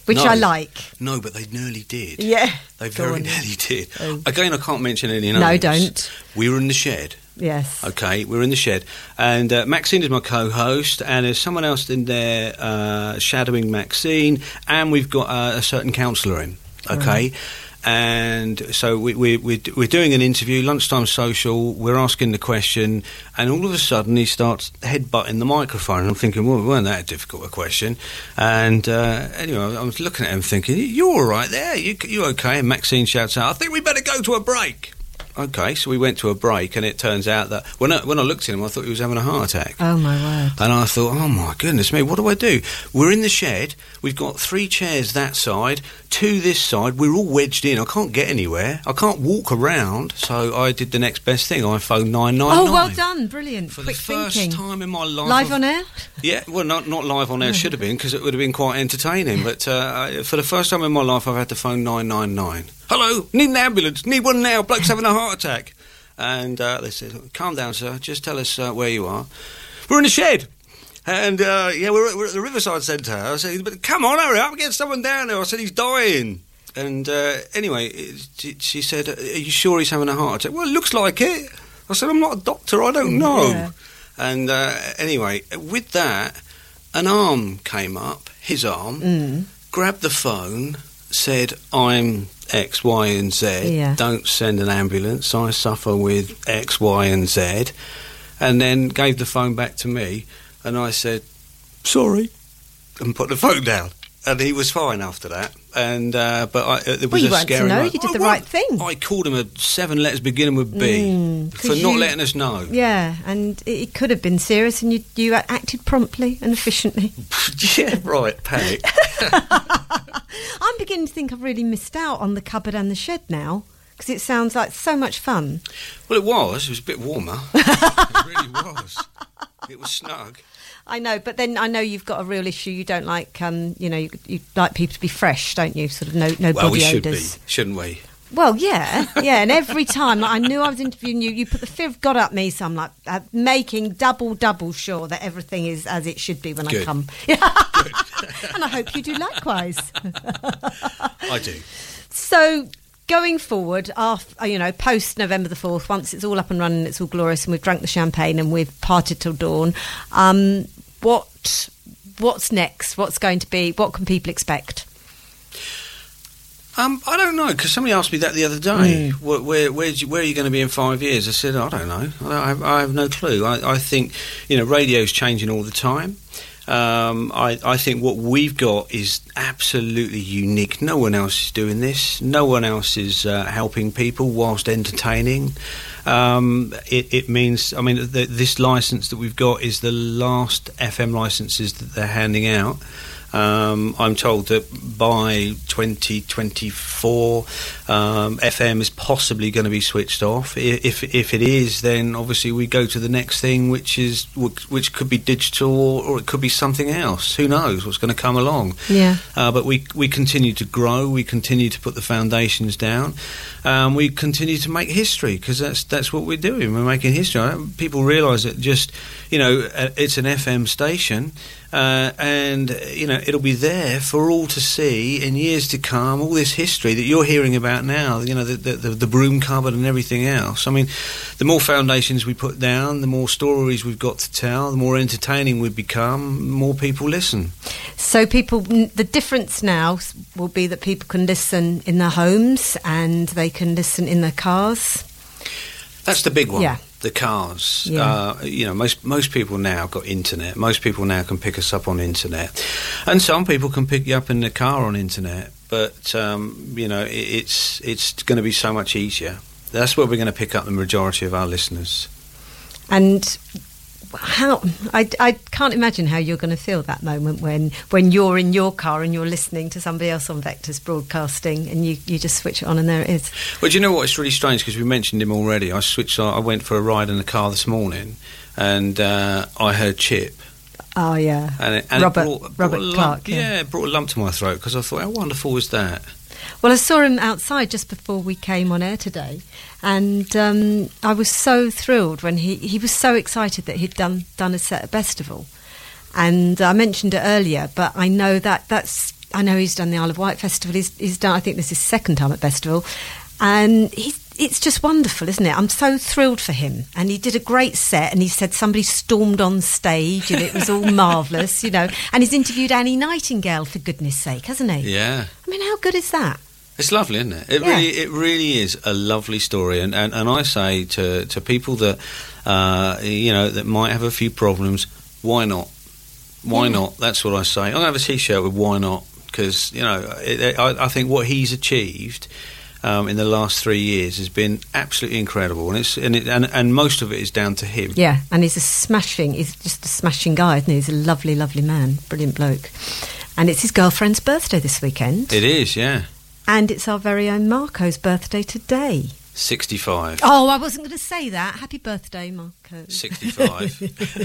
Speaker 2: which
Speaker 3: no.
Speaker 2: I like.
Speaker 3: No, but they nearly did.
Speaker 2: Yeah.
Speaker 3: They
Speaker 2: Go
Speaker 3: very
Speaker 2: on.
Speaker 3: nearly did.
Speaker 2: Oh.
Speaker 3: Again, I can't mention any names.
Speaker 2: No, don't.
Speaker 3: We were in the shed.
Speaker 2: Yes.
Speaker 3: Okay, we're in the shed. And uh, Maxine is my co-host, and there's someone else in there uh, shadowing Maxine, and we've got uh, a certain counsellor in. Okay. Right. And so we, we, we, we're doing an interview, lunchtime social, we're asking the question, and all of a sudden he starts headbutting the microphone. And I'm thinking, well, it weren't that difficult a question. And uh, anyway, I was looking at him thinking, you're all right there, you, you're okay. And Maxine shouts out, I think we better go to a break. Okay, so we went to a break, and it turns out that when I, when I looked at him, I thought he was having a heart attack.
Speaker 2: Oh, my word.
Speaker 3: And I thought, oh, my goodness me, what do I do? We're in the shed, we've got three chairs that side, two this side, we're all wedged in, I can't get anywhere, I can't walk around, so I did the next best thing, I phoned nine nine nine.
Speaker 2: Oh, well done, brilliant.
Speaker 3: For
Speaker 2: Quick
Speaker 3: the first
Speaker 2: thinking.
Speaker 3: time in my life.
Speaker 2: Live
Speaker 3: I've,
Speaker 2: on air?
Speaker 3: Yeah, well, not not live on air, should have been, because it would have been quite entertaining, but uh, for the first time in my life, I've had to phone nine nine nine. Hello, need an ambulance, need one now, bloke's having a heart attack. And uh, they said, calm down, sir, just tell us uh, where you are. We're in the shed. And, uh, yeah, we're at, we're at the Riverside Centre. I said, but come on, hurry up, get someone down there. I said, he's dying. And uh, anyway, it, she said, are you sure he's having a heart attack? Well, it looks like it. I said, I'm not a doctor, I don't know. Yeah. And uh, anyway, with that, an arm came up, his arm, mm. grabbed the phone, said, I'm X, Y and Z,
Speaker 2: yeah.
Speaker 3: don't send an ambulance, I suffer with X, Y and Z, and then gave the phone back to me, and I said, sorry, and put the phone down. And he was fine after that. And uh, but I, it was
Speaker 2: well, you
Speaker 3: a
Speaker 2: weren't
Speaker 3: scary
Speaker 2: to know.
Speaker 3: moment.
Speaker 2: You did
Speaker 3: I
Speaker 2: the
Speaker 3: won-
Speaker 2: right thing.
Speaker 3: I called him a seven letters beginning with B
Speaker 2: mm,
Speaker 3: for
Speaker 2: you,
Speaker 3: not letting us know.
Speaker 2: Yeah, and it, it could have been serious, and you you acted promptly and efficiently.
Speaker 3: Yeah, right. Panic.
Speaker 2: I'm beginning to think I've really missed out on the cupboard and the shed now, because it sounds like so much fun.
Speaker 3: Well, it was. It was a bit warmer. It really was. It was snug.
Speaker 2: I know, but then I know you've got a real issue. You don't like, um, you know, you, you like people to be fresh, don't you? Sort of no, no
Speaker 3: well,
Speaker 2: body
Speaker 3: we should
Speaker 2: odours.
Speaker 3: be, shouldn't we?
Speaker 2: Well, yeah, yeah. And every time like, I knew I was interviewing you, you put the fear of God up me. So I'm like uh, making double, double sure that everything is as it should be when
Speaker 3: Good.
Speaker 2: I come.
Speaker 3: Good.
Speaker 2: And I hope you do likewise.
Speaker 3: I do.
Speaker 2: So. Going forward, after, you know, post November the fourth, once it's all up and running, it's all glorious, and we've drunk the champagne and we've partied till dawn. Um, what what's next? What's going to be? What can people expect?
Speaker 3: Um, I don't know, because somebody asked me that the other day.
Speaker 2: Mm.
Speaker 3: Where, where, where, you, where are you going to be in five years? I said, I don't know. I have, I have no clue. I, I think, you know, radio's changing all the time. Um, I, I think what we've got is absolutely unique. No one else is doing this. No one else is uh, helping people whilst entertaining. Um, it, it means, I mean, the, this licence that we've got is the last F M licences that they're handing out. Um, I'm told that by twenty twenty-four, um, F M is possibly going to be switched off. If if it is, then obviously we go to the next thing, which is which could be digital, or, or it could be something else. Who knows what's going to come along?
Speaker 2: Yeah.
Speaker 3: Uh, but we we continue to grow. We continue to put the foundations down. Um, we continue to make history, because that's that's what we're doing. We're making history. People realise that just you know it's an F M station. Uh, and, you know, it'll be there for all to see in years to come, all this history that you're hearing about now, you know, the, the, the broom cupboard and everything else. I mean, the more foundations we put down, the more stories we've got to tell, the more entertaining we become, the more people listen.
Speaker 2: So people, the difference now will be that people can listen in their homes and they can listen in their cars.
Speaker 3: That's the big one.
Speaker 2: Yeah.
Speaker 3: The cars.
Speaker 2: Yeah.
Speaker 3: Uh, you know, most most people now got internet. Most people now can pick us up on internet, and some people can pick you up in the car on internet. But um, you know, it, it's it's going to be so much easier. That's where we're going to pick up the majority of our listeners.
Speaker 2: And how I, I can't imagine how you're going to feel that moment when when you're in your car and you're listening to somebody else on Vector's broadcasting, and you, you just switch it on and there it is.
Speaker 3: Well, do you know what? It's really strange, because we mentioned him already. I switched. I went for a ride in the car this morning, and uh, I heard Chip.
Speaker 2: Oh yeah,
Speaker 3: and it, and
Speaker 2: Robert
Speaker 3: it brought,
Speaker 2: Robert
Speaker 3: brought
Speaker 2: Clark.
Speaker 3: Lump, yeah. yeah, it brought a lump to my throat, because I thought, how wonderful was that?
Speaker 2: Well, I saw him outside just before we came on air today, and um, I was so thrilled when he, he was so excited that he'd done done a set at Bestival. And I mentioned it earlier, but I know that that's I know he's done the Isle of Wight Festival. He's, he's done, I think this is his second time at Festival. And he's, it's just wonderful, isn't it? I'm so thrilled for him. And he did a great set, and he said somebody stormed on stage and it was all marvellous, you know. And he's interviewed Annie Nightingale, for goodness sake, hasn't he?
Speaker 3: Yeah.
Speaker 2: I mean, how good is that?
Speaker 3: It's lovely, isn't it? It
Speaker 2: Yeah.
Speaker 3: really, it really is a lovely story. And, and, and I say to, to people that, uh, you know, that might have a few problems, why not? Why
Speaker 2: Yeah.
Speaker 3: not? That's what I say. I'm going to have a T-shirt with why not, because, you know, it, it, I, I think what he's achieved um, in the last three years has been absolutely incredible, and it's and, it, and and most of it is down to him.
Speaker 2: Yeah, and he's a smashing, he's just a smashing guy, isn't he? He's a lovely, lovely man, brilliant bloke. And it's his girlfriend's birthday this weekend.
Speaker 3: It is, yeah.
Speaker 2: And it's our very own Marco's birthday today.
Speaker 3: sixty-five.
Speaker 2: Oh, I wasn't going to say that. Happy birthday, Marco.
Speaker 3: sixty-five.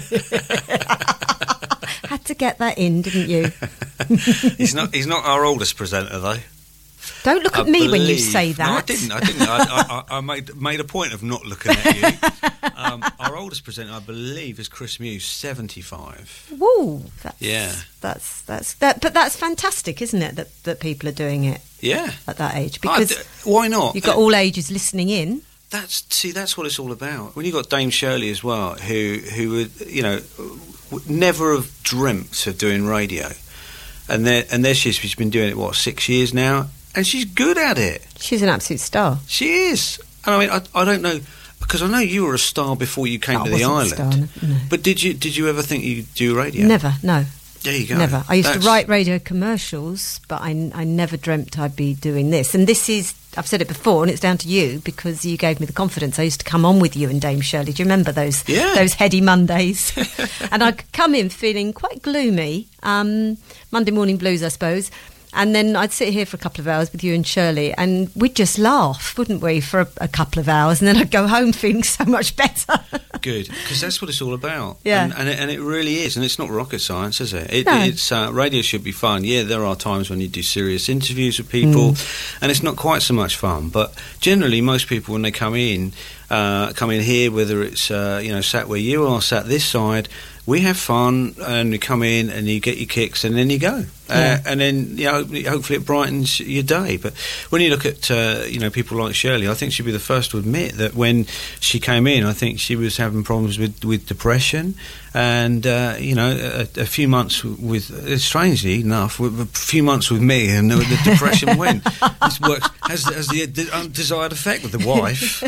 Speaker 2: Had to get that in, didn't you?
Speaker 3: he's not. He's not our oldest presenter, though.
Speaker 2: Don't look
Speaker 3: I
Speaker 2: at me
Speaker 3: believe,
Speaker 2: when you say that.
Speaker 3: No, I didn't. I didn't. I, I, I made made a point of not looking at you. Um, our oldest presenter, I believe, is Chris Muse, seventy-five.
Speaker 2: Whoa, that's,
Speaker 3: Yeah.
Speaker 2: that's that's that. But that's fantastic, isn't it? That that people are doing it
Speaker 3: Yeah.
Speaker 2: at that age,
Speaker 3: I
Speaker 2: because
Speaker 3: d- why not?
Speaker 2: you've got all ages listening in.
Speaker 3: That's see, that's what it's all about. When you got Dame Shirley as well, who who would you know would never have dreamt of doing radio, and there and there she is. She's been doing it what six years now, and she's good at it.
Speaker 2: She's an absolute star.
Speaker 3: She is. And I mean, I, I don't know, because I know you were a star before you came
Speaker 2: I
Speaker 3: to the
Speaker 2: wasn't a
Speaker 3: island.
Speaker 2: star, no.
Speaker 3: But did you did you ever think you'd do radio?
Speaker 2: Never, no.
Speaker 3: There you go.
Speaker 2: Never. I used
Speaker 3: That's-
Speaker 2: to write radio commercials, but I, I never dreamt I'd be doing this. And this is, I've said it before, and it's down to you, because you gave me the confidence. I used to come on with you and Dame Shirley. Do you remember those
Speaker 3: Yeah.
Speaker 2: those heady Mondays? And I'd come in feeling quite gloomy, um, Monday morning blues, I suppose. And then I'd sit here for a couple of hours with you and Shirley, and we'd just laugh, wouldn't we, for a, a couple of hours, and then I'd go home feeling so much better.
Speaker 3: Good, because that's what it's all about.
Speaker 2: Yeah.
Speaker 3: and, and, it, and it really is, and it's not rocket science, is it? it
Speaker 2: No.
Speaker 3: It's uh, radio should be fun. Yeah, there are times when you do serious interviews with people, mm. and it's not quite so much fun. But generally, most people when they come in, uh, come in here, whether it's uh, you know sat where you are, sat this side, we have fun, and you come in and you get your kicks, and then you go,
Speaker 2: Yeah.
Speaker 3: uh, and then you know hopefully it brightens your day. But when you look at uh, you know people like Shirley, I think she'd be the first to admit that when she came in, I think she was having problems with, with depression, and uh, you know a, a few months with, strangely enough, with a few months with me, and the, the depression went. This works has, has the de- undesired effect with the wife,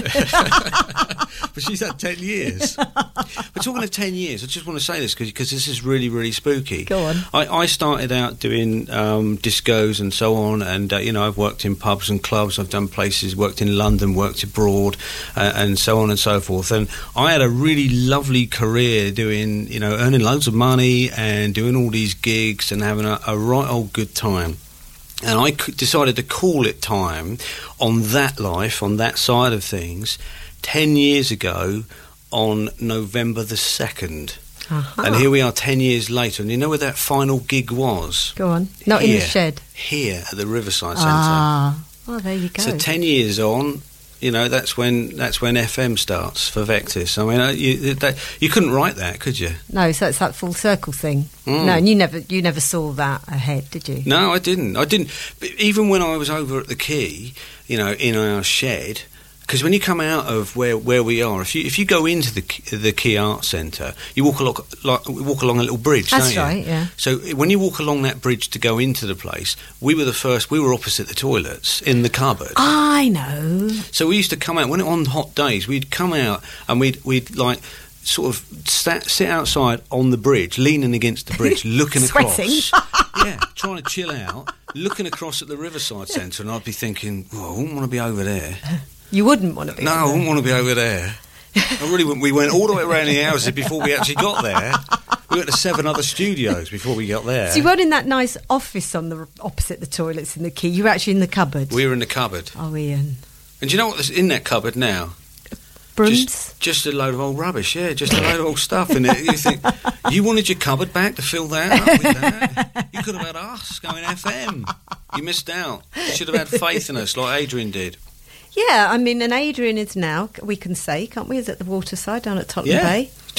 Speaker 3: but she's had ten years. But talking of ten years, I just want to say this because this is really really spooky.
Speaker 2: Go on.
Speaker 3: I, I started out doing um, discos and so on, and uh, you know I've worked in pubs and clubs. I've done places, worked in London, worked abroad, uh, and so on and so forth. And I had a really lovely career doing, you know, earning loads of money and doing all these gigs and having a, a right old good time. And I c- decided to call it time on that life, on that side of things, ten years ago on November the second.
Speaker 2: Uh-huh.
Speaker 3: And here we are ten years later, and you know where that final gig was?
Speaker 2: Go on. Not
Speaker 3: Here.
Speaker 2: in the shed.
Speaker 3: Here at the Riverside Centre.
Speaker 2: Ah, well, there you go.
Speaker 3: So ten years on, you know, that's when that's when F M starts for Vectis. I mean, uh, you, that, you couldn't write that, could you?
Speaker 2: No, so it's that full circle thing.
Speaker 3: Mm.
Speaker 2: No, and you never, you never saw that ahead, did you?
Speaker 3: No, I didn't. I didn't. But even when I was over at the Quay, you know, in our shed, because when you come out of where, where we are, if you if you go into the the Quay Arts Centre, you walk along like walk along a little bridge.
Speaker 2: That's
Speaker 3: don't you?
Speaker 2: right, yeah.
Speaker 3: So when you walk along that bridge to go into the place, we were the first. We were opposite the toilets in the cupboard.
Speaker 2: I know.
Speaker 3: So we used to come out when on hot days. We'd come out and we'd we'd like sort of sat, sit outside on the bridge, leaning against the bridge, looking
Speaker 2: Sweating.
Speaker 3: across. Yeah, trying to chill out, looking across at the Riverside Centre, and I'd be thinking, "Oh, I wouldn't want to be over there."
Speaker 2: You wouldn't want to be.
Speaker 3: No, I wouldn't want to be over there. I really wouldn't. We went all the way around the houses before we actually got there. We went to seven other studios before we got there.
Speaker 2: So you weren't in that nice office on the opposite the toilets in the Quay. You were actually in the cupboard.
Speaker 3: We were in the cupboard.
Speaker 2: Oh, Ian.
Speaker 3: And do you know what's in that cupboard now?
Speaker 2: Brooms.
Speaker 3: Just, just a load of old rubbish, yeah, just a load of old stuff in it. You think, you wanted your cupboard back to fill that up with that? You could have had us going F M. You missed out. You should have had faith in us like Adrian did.
Speaker 2: Yeah, I mean, and Adrian is now, we can say, can't we, is at the Waterside down at Tottenham
Speaker 3: Yeah,
Speaker 2: Bay.
Speaker 3: he's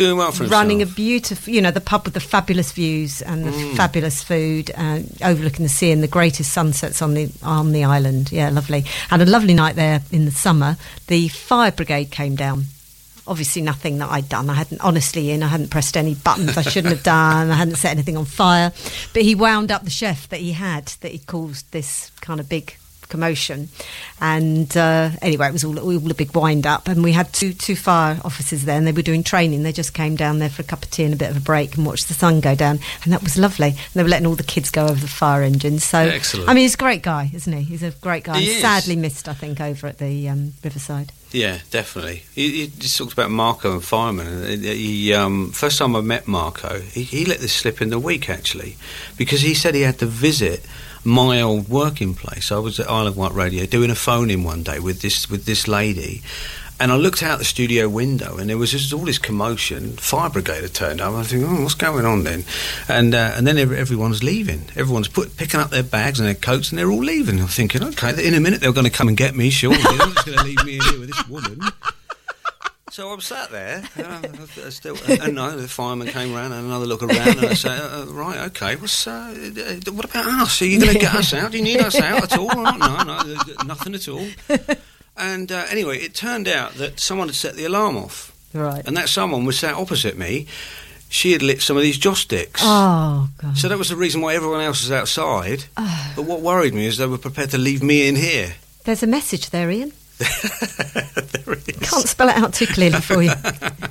Speaker 3: doing well for
Speaker 2: running
Speaker 3: himself.
Speaker 2: a beautiful, you know, the pub with the fabulous views and the mm. fabulous food, uh, overlooking the sea and the greatest sunsets on the on the island. Yeah, lovely. Had a lovely night there in the summer. The fire brigade came down. Obviously nothing that I'd done. I hadn't, honestly, Ian, I hadn't pressed any buttons I shouldn't have done. I hadn't set anything on fire. But he wound up the chef that he had, that he caused this kind of big commotion. And uh, anyway, it was all, all a big wind-up. And we had two two fire officers there, and they were doing training. They just came down there for a cup of tea and a bit of a break and watched the sun go down. And that was lovely. And they were letting all the kids go over the fire engines. So,
Speaker 3: excellent.
Speaker 2: I mean, he's a great guy, isn't he? He's a great guy.
Speaker 3: He
Speaker 2: and
Speaker 3: is.
Speaker 2: Sadly missed, I think, over at the um, Riverside.
Speaker 3: Yeah, definitely. He, he just talked about Marco and firemen. And he, um, first time I met Marco, he, he let this slip in the week, actually, because he said he had to visit my old working place. I was at Isle of Wight Radio doing a phone-in one day with this with this lady, and I looked out the studio window, and there was just all this commotion. Fire brigade had turned up. I was thinking, oh, what's going on then? And uh, and then every, everyone's leaving. Everyone's put, picking up their bags and their coats, and they're all leaving. I'm thinking, okay, in a minute they're going to come and get me, surely. They're not just going to leave me in here with this woman. So I'm sat there, uh, still, and no, the fireman came round and another look around, and I say, uh, right, okay, what's, uh, what about us? Are you going to get us out? Do you need us out at all? No, no, nothing at all. And uh, anyway, it turned out that someone had set the alarm off.
Speaker 2: Right.
Speaker 3: And that someone was sat opposite me. She had lit some of these joss sticks.
Speaker 2: Oh, God.
Speaker 3: So that was the reason why everyone else was outside. Oh. But what worried me is they were prepared to leave me in here.
Speaker 2: There's a message there, Ian.
Speaker 3: There is.
Speaker 2: Can't spell it out too clearly for you.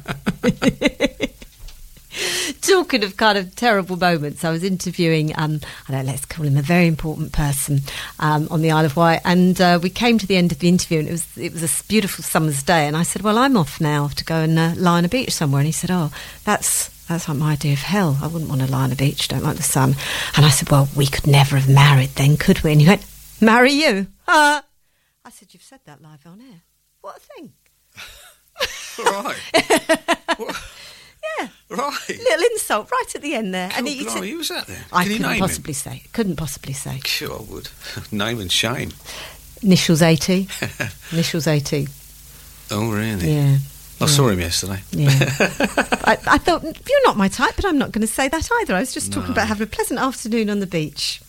Speaker 2: Talking of kind of terrible moments, I was interviewing, um, I don't know, let's call him a very important person um, on the Isle of Wight, and uh, we came to the end of the interview, and it was it was a beautiful summer's day, and I said, well, I'm off now to go and uh, lie on a beach somewhere, and he said, oh, that's that's like my idea of hell. I wouldn't want to lie on a beach, don't like the sun. And I said, well, we could never have married then, could we? And he went, marry you? Huh? I said, you've said that live on air. What a thing.
Speaker 3: Right. What?
Speaker 2: Yeah.
Speaker 3: Right.
Speaker 2: Little insult right at the end there.
Speaker 3: Cool,
Speaker 2: and he, he
Speaker 3: said,
Speaker 2: said,
Speaker 3: who was that there?
Speaker 2: I
Speaker 3: Can you
Speaker 2: couldn't
Speaker 3: name
Speaker 2: possibly
Speaker 3: him?
Speaker 2: say. Couldn't possibly say.
Speaker 3: Sure, I would. Name and shame.
Speaker 2: Initials A T. Initials A T.
Speaker 3: Oh, really?
Speaker 2: Yeah.
Speaker 3: I
Speaker 2: yeah.
Speaker 3: saw him yesterday.
Speaker 2: Yeah. I, I thought, you're not my type, but I'm not going to say that either. I was just talking
Speaker 3: No.
Speaker 2: about having a pleasant afternoon on the beach.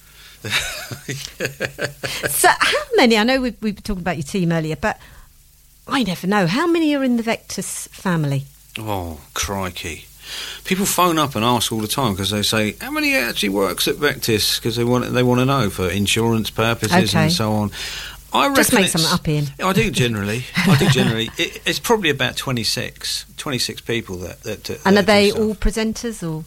Speaker 2: So how many, I know we, we were talking about your team earlier, but I never know, how many are in the Vectis family?
Speaker 3: Oh, crikey. People phone up and ask all the time because they say, how many actually works at Vectis? Because they want, they want to know for insurance purposes
Speaker 2: Okay.
Speaker 3: and so on. I reckon
Speaker 2: Just make
Speaker 3: it's-
Speaker 2: something up, Ian.
Speaker 3: I do generally. I do generally. It, it's probably about twenty-six, twenty-six people that... that, that
Speaker 2: And are
Speaker 3: that
Speaker 2: they
Speaker 3: do stuff.
Speaker 2: all presenters or?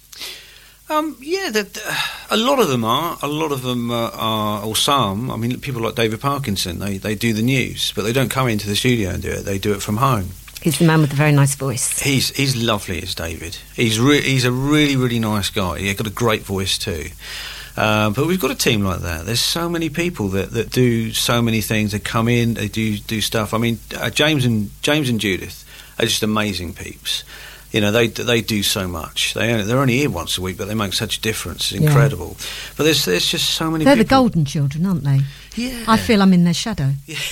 Speaker 3: Um, yeah, that, uh, a lot of them are. A lot of them uh, are, or some. I mean, people like David Parkinson, they, they do the news, but they don't come into the studio and do it. They do it from home.
Speaker 2: He's the man with the very nice voice.
Speaker 3: He's he's lovely, is David. He's re- he's a really, really nice guy. He's got a great voice too. Uh, but we've got a team like that. There's so many people that, that do so many things. They come in, they do do stuff. I mean, uh, James and James and Judith are just amazing peeps. You know, they they do so much. They only, they're only here once a week, but they make such a difference. It's incredible. Yeah. But there's there's just so many.
Speaker 2: They're
Speaker 3: people.
Speaker 2: the golden children, aren't they?
Speaker 3: Yeah.
Speaker 2: I feel I'm in their shadow.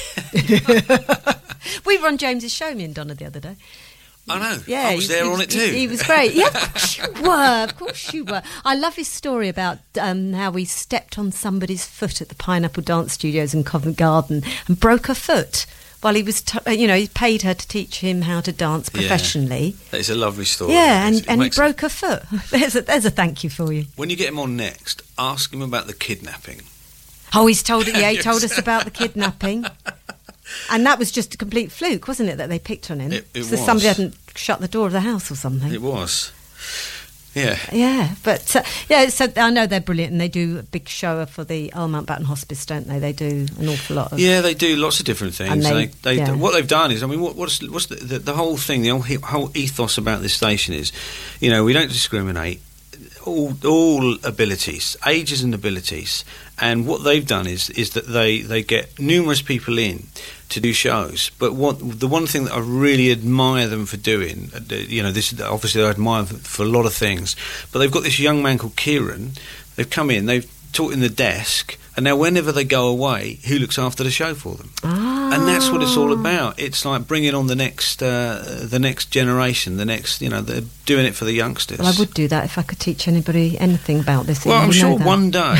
Speaker 3: Yeah.
Speaker 2: We were on James's show, me and Donna, the other day.
Speaker 3: I know.
Speaker 2: Yeah,
Speaker 3: I was
Speaker 2: he,
Speaker 3: there
Speaker 2: he,
Speaker 3: on it too.
Speaker 2: He, he was great. Yeah, of course you were. Of course you were. I love his story about um, how he stepped on somebody's foot at the Pineapple Dance Studios in Covent Garden and broke her foot while he was, t- you know, he paid her to teach him how to dance professionally.
Speaker 3: Yeah. It's a lovely story.
Speaker 2: Yeah, and,
Speaker 3: it
Speaker 2: and he
Speaker 3: makes
Speaker 2: broke her foot. There's a, there's a thank you for you.
Speaker 3: When you get him on next, ask him about the kidnapping.
Speaker 2: Oh, he's told it. Yeah, he told us about the kidnapping. And that was just a complete fluke, wasn't it, that they picked on him?
Speaker 3: It, it
Speaker 2: so
Speaker 3: was.
Speaker 2: somebody hadn't shut the door of the house or something.
Speaker 3: It was. Yeah.
Speaker 2: Yeah, but uh, yeah, so I know they're brilliant, and they do a big show for the Earl Mountbatten Hospice, don't they? They do an awful lot of.
Speaker 3: Yeah, they do lots of different things.
Speaker 2: And they-
Speaker 3: they, they,
Speaker 2: yeah.
Speaker 3: What they've done is, I mean, what, what's what's the, the, the whole thing? The whole, whole ethos about this station is, you know, we don't discriminate. All, all abilities, ages and abilities, and what they've done is is that they, they get numerous people in to do shows. But what the one thing that I really admire them for doing, uh, you know, this obviously I admire for, for a lot of things, but they've got this young man called Kieran. They've come in, they've taught him the desk, and now whenever they go away, who looks after the show for them?
Speaker 2: Ah.
Speaker 3: and that's what it's all about. It's like bringing on the next, uh, the next generation, the next, you know, they're doing it for the youngsters.
Speaker 2: Well, I would do that if I could teach anybody anything about this.
Speaker 3: Well, I'm sure one day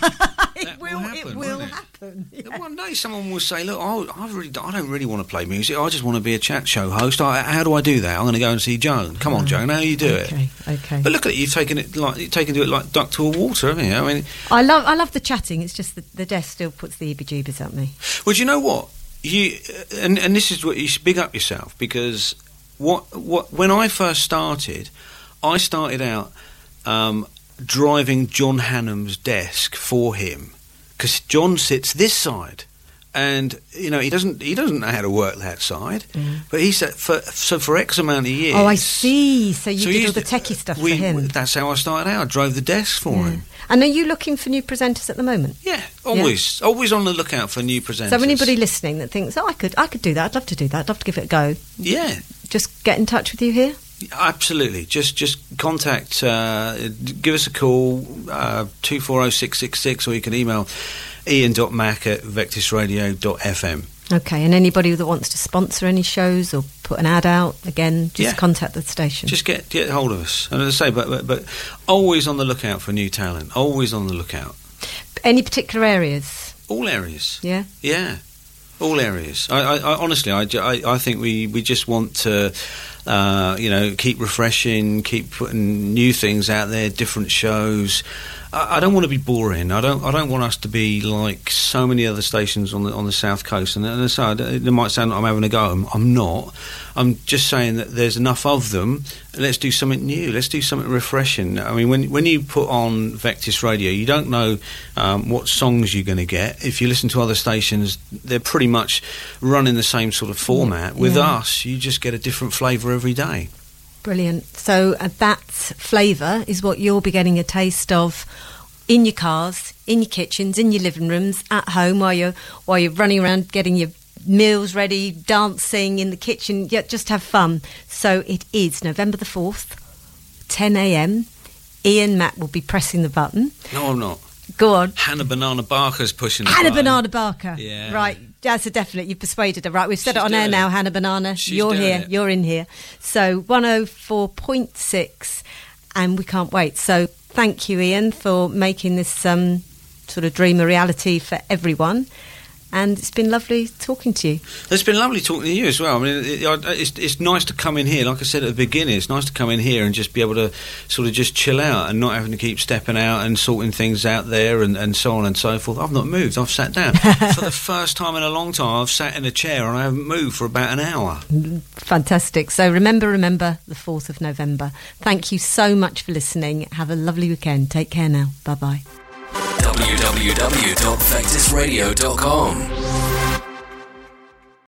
Speaker 2: it will,
Speaker 3: will happen,
Speaker 2: it will
Speaker 3: it?
Speaker 2: happen. Yeah.
Speaker 3: One day someone will say, "Look, I, I really, I don't really want to play music. I just want to be a chat show host. I, how do I do that? I'm going to go and see Joan. Come on,
Speaker 2: Oh,
Speaker 3: Joan, how you do
Speaker 2: okay,
Speaker 3: it?"
Speaker 2: Okay.
Speaker 3: But look at it, you've taken it like you've taken to it like duck to a water, haven't you? I mean,
Speaker 2: I love, I love the chatting. It's just that the desk still puts the heebie-jeebies at me.
Speaker 3: well, do you know what? You and and this is what you should big up yourself, because what what when I first started, I started out um, driving John Hannam's desk for him, because John sits this side, and you know he doesn't he doesn't know how to work that side,
Speaker 2: Mm.
Speaker 3: but he said for so for X amount of years.
Speaker 2: Oh, I see. So you
Speaker 3: so
Speaker 2: did
Speaker 3: he
Speaker 2: all the
Speaker 3: used to-
Speaker 2: techie stuff
Speaker 3: we,
Speaker 2: for him.
Speaker 3: That's how I started out. I drove the desk for
Speaker 2: Yeah.
Speaker 3: him.
Speaker 2: And are you looking for new presenters at the moment?
Speaker 3: Yeah, always, always on the lookout for new presenters.
Speaker 2: So anybody listening that thinks, oh, I could, I could do that. I'd love to do that. I'd love to give it a go.
Speaker 3: Yeah,
Speaker 2: Just get in touch with you here.
Speaker 3: absolutely. Just just contact, uh, give us a call, uh, two four zero six six six, or you can email ian dot mac at vectis radio dot f m.
Speaker 2: Okay, and anybody that wants to sponsor any shows or put an ad out, again, just
Speaker 3: Yeah.
Speaker 2: contact the station.
Speaker 3: Just get get hold of us. And as I say, but, but but always on the lookout for new talent. Always on the lookout.
Speaker 2: Any particular areas?
Speaker 3: All areas.
Speaker 2: Yeah?
Speaker 3: Yeah, all areas. I, I, I honestly, I, ju- I, I think we, we just want to, uh, you know, keep refreshing, keep putting new things out there, different shows. I, I don't want to be boring. I don't. I don't want us to be like so many other stations on the on the south coast. And, and as I say, it might sound like I'm having a go. I'm, I'm not. I'm just saying that there's enough of them. Let's do something new. Let's do something refreshing. I mean, when when you put on Vectis Radio, you don't know um, what songs you're going to get. If you listen to other stations, they're pretty much running the same sort of format. With
Speaker 2: Yeah.
Speaker 3: us, you just get a different flavour every day.
Speaker 2: Brilliant. So uh, that flavour is what you'll be getting a taste of in your cars, in your kitchens, in your living rooms, at home, while you're while you're running around getting your meals ready, dancing in the kitchen. Yeah, just have fun. So it is November the fourth, ten a.m. Ian Mack will be pressing the button.
Speaker 3: No, I'm not.
Speaker 2: Go on.
Speaker 3: Hannah Banana Barker's pushing the
Speaker 2: Hannah
Speaker 3: button.
Speaker 2: Banana Barker.
Speaker 3: Yeah.
Speaker 2: Right, that's a definite. You've persuaded her. Right, we've said
Speaker 3: She's
Speaker 2: it on air
Speaker 3: doing
Speaker 2: now,
Speaker 3: it.
Speaker 2: Hannah Banana.
Speaker 3: She's
Speaker 2: you're
Speaker 3: doing
Speaker 2: here.
Speaker 3: it.
Speaker 2: You're in here. So one oh four point six, and we can't wait. So thank you, Ian, for making this um, sort of dream a reality for everyone. And it's been lovely talking to you.
Speaker 3: It's been lovely talking to you as well. I mean, it, it, it's, it's nice to come in here. Like I said at the beginning, it's nice to come in here and just be able to sort of just chill out and not having to keep stepping out and sorting things out there and, and so on and so forth. I've not moved. I've sat down. For the first time in a long time, I've sat in a chair and I haven't moved for about an hour.
Speaker 2: Fantastic. So remember, remember the fourth of November. Thank you so much for listening. Have a lovely weekend. Take care now. Bye-bye.
Speaker 4: w w w dot vectis radio dot com